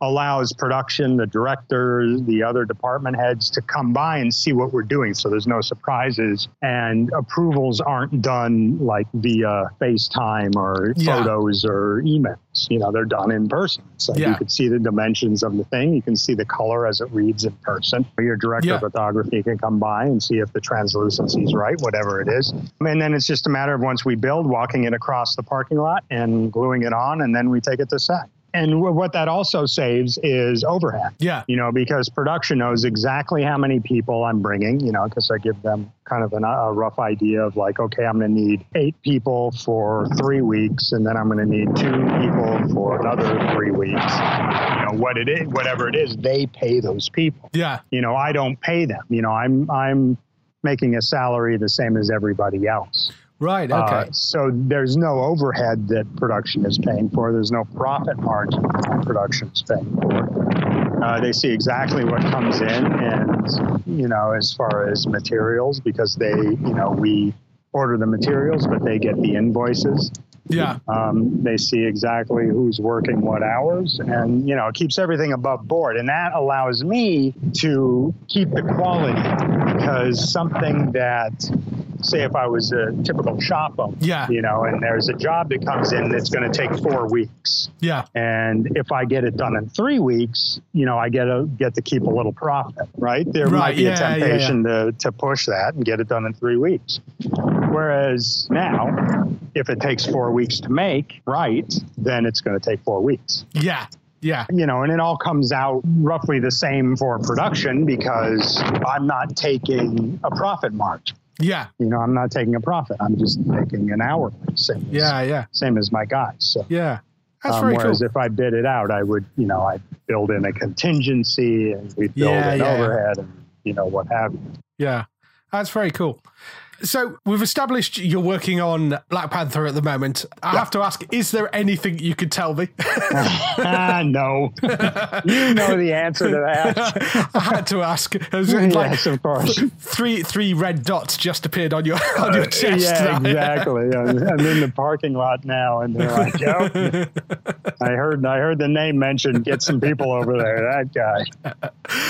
allows production, the directors, the other department heads to come by and see what we're doing. So there's no surprises, and approvals aren't done like via FaceTime or Yeah. photos or emails. You know, they're done in person. So Yeah. you can see the dimensions of the thing. You can see the color as it reads in person. Your director Yeah. of photography can come by and see if the translucency is right, whatever it is. And then it's just a matter of once we build, walking it across the parking lot and gluing it on, and then we take it to set. And what that also saves is overhead. Yeah. You know, because production knows exactly how many people I'm bringing, you know, because I give them kind of an, a rough idea of like, okay, I'm going to need eight people for three weeks, and then I'm going to need two people for another three weeks. You know, what it is, whatever it is, they pay those people. Yeah. You know, I don't pay them. You know, I'm I'm making a salary the same as everybody else. Right. Okay. Uh, so there's no overhead that production is paying for. There's no profit margin that production is paying for. Uh, they see exactly what comes in, and, you know, as far as materials, because they, you know, we order the materials, but they get the invoices. Yeah. Um, they see exactly who's working what hours, and, you know, it keeps everything above board. And that allows me to keep the quality, because something that, say if I was a typical shop owner, Yeah. you know, and there's a job that comes in that's going to take four weeks. Yeah. And if I get it done in three weeks, you know, I get a, get to keep a little profit, right? There Right, might be yeah, a yeah, temptation to, to push that and get it done in three weeks. Whereas now, if it takes four weeks to make, right, then it's going to take four weeks. Yeah. Yeah. You know, and it all comes out roughly the same for production, because I'm not taking a profit margin. Yeah. You know, I'm not taking a profit. I'm just taking an hourly, same as, Yeah. Yeah. same as my guys. So, Yeah. That's um, very cool. whereas if I bid it out, I would, you know, I'd build in a contingency, and we'd build Yeah, an yeah. overhead, and, you know, what have you. Yeah. That's very cool. So we've established you're working on Black Panther at the moment. I Yeah. have to ask, is there anything you could tell me? ah, no. You know the answer to that. I had to ask. It was like Yes, of course. three three red dots just appeared on your on your chest. Yeah, exactly. I'm, I'm in the parking lot now, and they're like, "Yo, I heard, I heard the name mentioned. Get some people over there." That guy.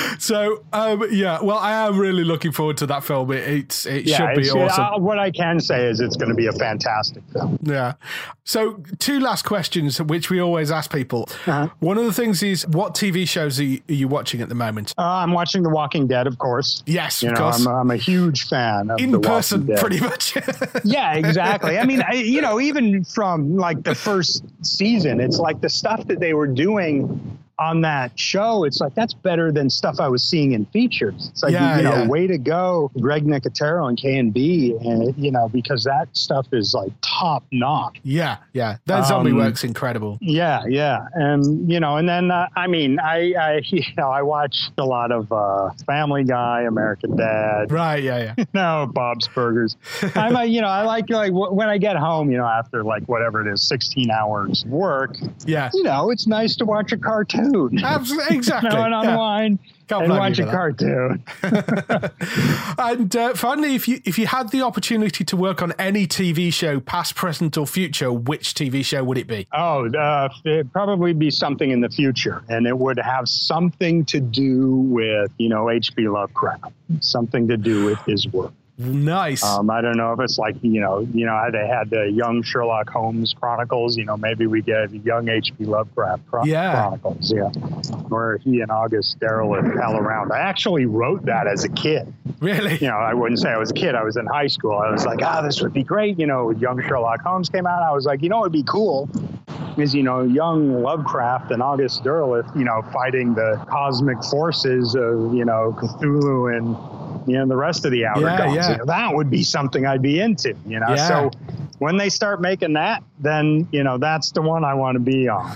So um, yeah, well, I am really looking forward to that film. It it's, it Yeah, should be it's, awesome. uh, what I can say is it's going to be a fantastic film. Yeah. So two last questions, which we always ask people. Uh-huh. One of the things is, what T V shows are you, are you watching at the moment? Uh, I'm watching The Walking Dead, of course. Yes, You of know, course. I'm, I'm a huge fan of In The person, Walking Dead. pretty much. Yeah, exactly. I mean, I, you know, even from like the first season, it's like the stuff that they were doing on that show, it's like, that's better than stuff I was seeing in features. It's like, Yeah, you know, yeah. way to go, Greg Nicotero and K and B, and, you know, because that stuff is like top notch. Yeah, yeah. That zombie Um, work's incredible. Yeah, yeah. And, you know, and then, uh, I mean, I, I, you know, I watched a lot of uh, Family Guy, American Dad, Right, yeah, yeah. no, Bob's Burgers. I'm, a, you know, I like, like w- when I get home, you know, after like whatever it is, sixteen hours work, Yeah. you know, it's nice to watch a cartoon. Absolutely, exactly. You know, and yeah. unwind Can't and blame watch you a for that. cartoon. And uh, finally, if you if you had the opportunity to work on any T V show, past, present, or future, which T V show would it be? Oh, uh, it'd probably be something in the future, and it would have something to do with, you know, H P Lovecraft, something to do with his work. Nice. Um, I don't know if it's like, you know, you know, how they had the young Sherlock Holmes Chronicles, you know, maybe we get young H P Lovecraft Chron- Yeah. Chronicles, yeah, where he and August Derleth pal around. I actually wrote that as a kid. Really? You know, I wouldn't say I was a kid. I was in high school. I was like, ah, this would be great. You know, young Sherlock Holmes came out. I was like, you know, it'd be cool is, you know, young Lovecraft and August Derleth, you know, fighting the cosmic forces of, you know, Cthulhu and, you know, the rest of the outer Yeah, gods. yeah. You know, that would be something I'd be into, you know. Yeah. So when they start making that, then, you know, that's the one I want to be on.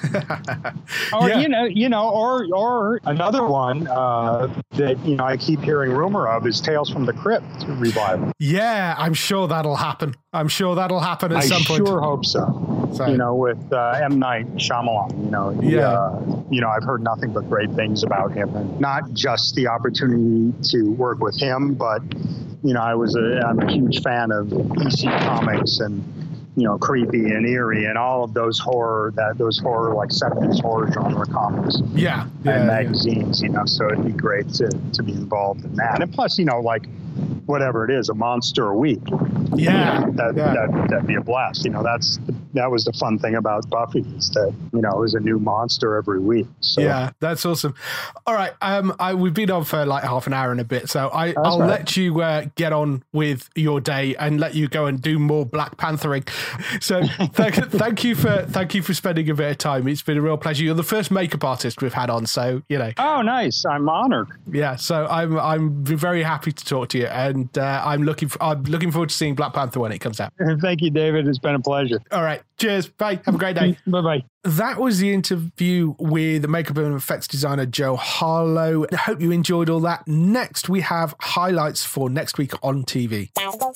Or, Yeah. you know, you know, or or another one uh, that, you know, I keep hearing rumor of is Tales from the Crypt revival. Yeah, I'm sure that'll happen. I'm sure that'll happen at I some point. sure hope so. So- You know, with uh, M. Night Shyamalan, you know, he, Yeah. uh, you know, I've heard nothing but great things about him, and not just the opportunity to work with him, but, you know, I was a, I'm a huge fan of E C Comics and, you know, creepy and eerie, and all of those horror, that those horror, like seventies horror genre comics yeah, yeah and yeah. magazines, you know, so it'd be great to, to be involved in that. And plus, you know, like whatever it is, a monster a week. Yeah. You know, that, yeah. that, that'd be a blast. You know, that's, that was the fun thing about Buffy, is that, you know, it was a new monster every week. So. Yeah, that's awesome. All right. Um, I, we've been on for like half an hour and a bit, so I, I'll right. let you uh, get on with your day and let you go and do more Black Panthering. So thank, thank you for thank you for spending a bit of time. It's been a real pleasure. You're the first makeup artist we've had on, so you know. Oh, nice! I'm honored. Yeah, so I'm I'm very happy to talk to you, and uh, I'm looking for, I'm looking forward to seeing Black Panther when it comes out. Thank you, David. It's been a pleasure. All right, cheers. Bye. Have a great day. Bye bye. That was the interview with makeup and effects designer Joe Harlow. I hope you enjoyed all that. Next, we have highlights for next week on T V.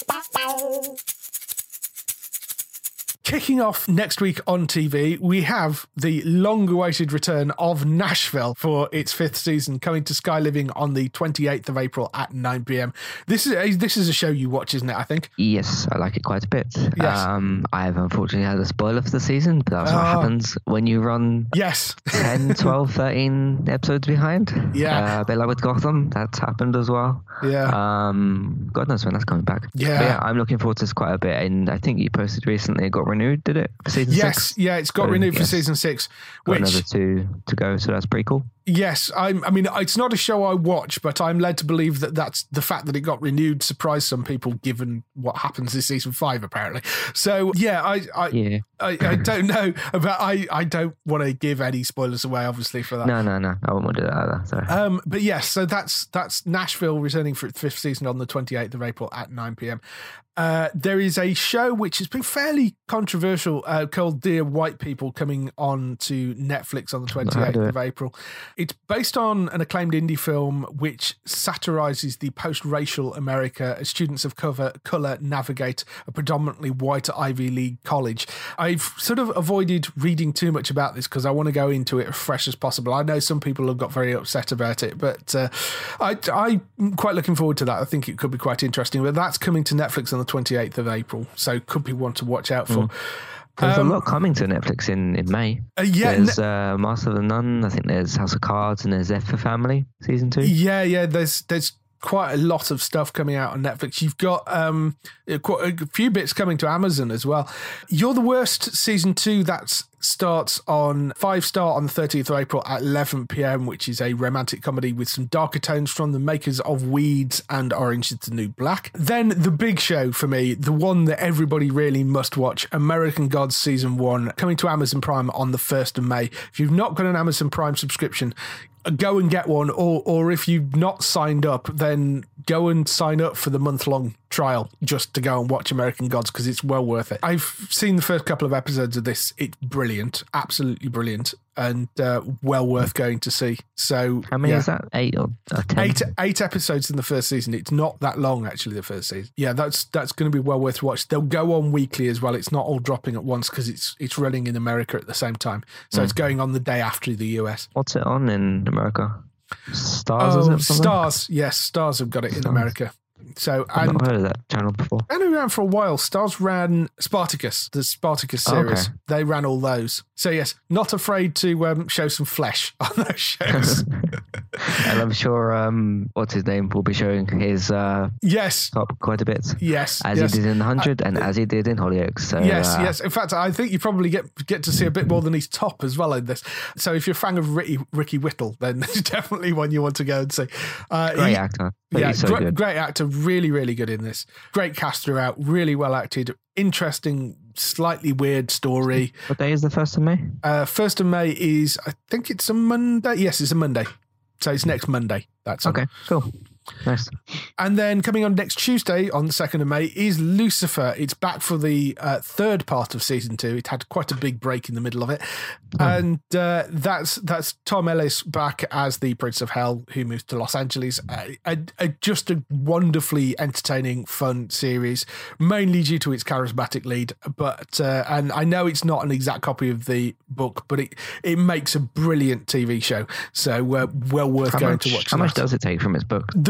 Kicking off next week on T V, we have the long-awaited return of Nashville for its fifth season, coming to Sky Living on the twenty-eighth of April at nine p.m. This is a, this is a show you watch, isn't it, I think? Yes, I like it quite a bit. Yes. Um, I've unfortunately had a spoiler for the season, but that's Oh. what happens when you run Yes. ten, twelve, thirteen episodes behind. Yeah. Uh, a bit like with Gotham, that's happened as well. Yeah. Um, God knows when that's coming back. Yeah. But yeah, I'm looking forward to this quite a bit, and I think you posted recently it got renewed, did it, for season Yes, six? yeah, it's got So, renewed for yes. season six. Got Which, another two to go, so that's pretty cool. yes, I'm, I mean, it's not a show I watch, but I'm led to believe that that's the fact that it got renewed surprised some people, given what happens in season five, apparently. So, yeah, I, I, Yeah. I, I don't know about. I, I don't want to give any spoilers away, obviously, for that. No, no, no. I won't want to do that either. So. Um, but yes, so that's that's Nashville returning for its fifth season on the twenty-eighth of April at nine p.m. Uh, there is a show which has been fairly controversial uh, called Dear White People, coming on to Netflix on the twenty-eighth of April. It's based on an acclaimed indie film which satirizes the post-racial America as students of cover, color navigate a predominantly white Ivy League college. I've sort of avoided reading too much about this because I want to go into it as fresh as possible. I know some people have got very upset about it, but uh, I, I'm quite looking forward to that. I think it could be quite interesting. But that's coming to Netflix on the twenty-eighth of April, so could be one to watch out for. Mm. There's um, a lot coming to Netflix in, in May. Uh, yeah, there's uh, Master of the Nun. I think there's House of Cards, and there's F for Family season two. Yeah, yeah. There's there's quite a lot of stuff coming out on Netflix. You've got um, quite a few bits coming to Amazon as well. You're the Worst season two, that starts on five star on the thirtieth of April at eleven p.m, which is a romantic comedy with some darker tones from the makers of Weeds and Orange is the New Black. Then the big show for me, the one that everybody really must watch, American Gods season one, coming to Amazon Prime on the first of May. If you've not got an Amazon Prime subscription, go and get one, or or if you've not signed up, then go and sign up for the month-long trial just to go and watch American Gods, because it's well worth it. I've seen the first couple of episodes of this. It's brilliant, absolutely brilliant, and uh, well worth going to see. So how many yeah. is that? Eight or, or ten? Eight eight episodes in the first season. It's not that long, actually, the first season. Yeah, that's that's going to be well worth watch. They'll go on weekly as well. It's not all dropping at once because it's it's running in America at the same time. So mm. it's going on the day after the U S. What's it on in America? Stars, oh, is it? Stars, yes, Stars have got it in Stars. America. So I've and, not heard of that channel before. Been around for a while. Stars ran Spartacus, the Spartacus series. Oh, okay. They ran all those. So yes, not afraid to um, show some flesh on those shows. And I'm sure um, what's his name will be showing his uh, yes top quite a bit. Yes, as yes. he did in the Hundred, uh, and as he did in Hollyoaks. So, yes, uh, yes. In fact, I think you probably get get to see a bit more than his top as well in this. So if you're a fan of Ricky, Ricky Whittle, then it's definitely one you want to go and see. Uh, great he, actor. Yeah, so great, good. great actor. Really, really good in this. Great cast throughout. Really well acted. Interesting, slightly weird story. What day is the first of May? Uh, first of May is, I think it's a Monday. Yes, it's a Monday. So it's next Monday. That's okay. On. Cool. Nice. And then coming on next Tuesday, on the second of May, is Lucifer. It's back for the uh, third part of season two. It had quite a big break in the middle of it. Oh. And uh, that's that's Tom Ellis back as the Prince of Hell, who moves to Los Angeles. Uh, a, a, just a wonderfully entertaining, fun series, mainly due to its charismatic lead. But uh, and I know it's not an exact copy of the book, but it, it makes a brilliant T V show. So uh, well worth how going much, to watch. How that. much does it take from its book? The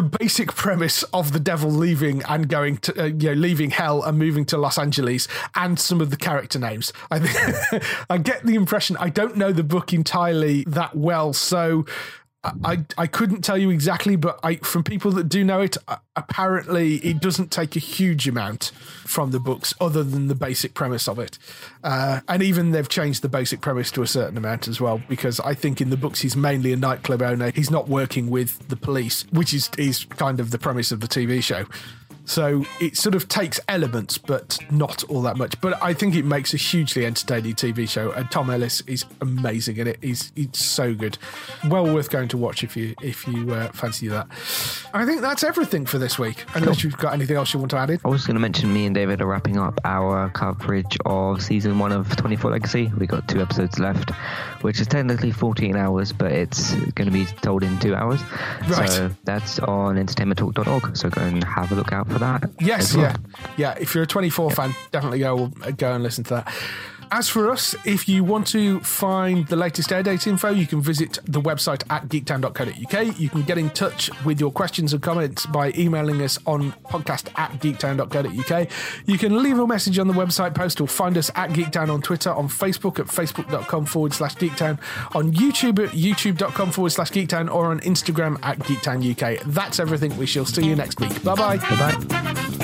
basic premise of the devil leaving and going to, uh, you know, leaving hell and moving to Los Angeles, and some of the character names. I think I get the impression, I don't know the book entirely that well, so I I couldn't tell you exactly, but I from people that do know it, apparently it doesn't take a huge amount from the books other than the basic premise of it. Uh, and even they've changed the basic premise to a certain amount as well, because I think in the books he's mainly a nightclub owner. He's not working with the police, which is, is kind of the premise of the T V show. So it sort of takes elements, but not all that much. But I think it makes a hugely entertaining T V show, and Tom Ellis is amazing in it. He's he's so good, well worth going to watch if you if you uh, fancy that. I think that's everything for this week. Unless cool. you've got anything else you want to add in. I was going to mention me and David are wrapping up our coverage of season one of twenty-four Legacy. We got two episodes left, which is technically fourteen hours, but it's going to be told in two hours. Right. So that's on entertainment talk dot org. So go and have a look out for that. Yes, well. yeah, yeah. If you're a twenty-four yeah. fan, definitely go go and listen to that. As for us, if you want to find the latest air date info, you can visit the website at geektown dot co dot uk. You can get in touch with your questions and comments by emailing us on podcast at geektown dot co dot uk. You can leave a message on the website post or find us at Geektown on Twitter, on Facebook at facebook.com forward slash Geektown, on YouTube at youtube.com forward slash Geektown, or on Instagram at Geektown U K. That's everything. We shall see you next week. Bye-bye. Bye-bye.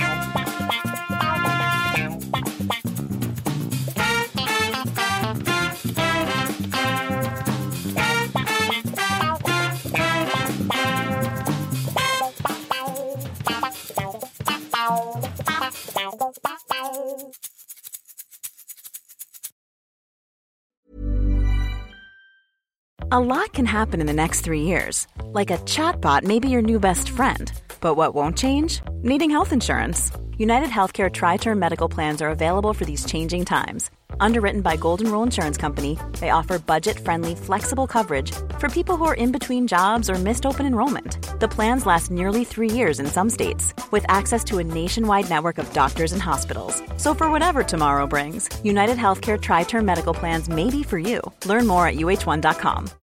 A lot can happen in the next three years. Like a chatbot may be your new best friend. But what won't change? Needing health insurance. United Healthcare Tri-Term Medical Plans are available for these changing times. Underwritten by Golden Rule Insurance Company, they offer budget-friendly, flexible coverage for people who are in between jobs or missed open enrollment. The plans last nearly three years in some states, with access to a nationwide network of doctors and hospitals. So for whatever tomorrow brings, United Healthcare Tri-Term Medical Plans may be for you. Learn more at U H one dot com.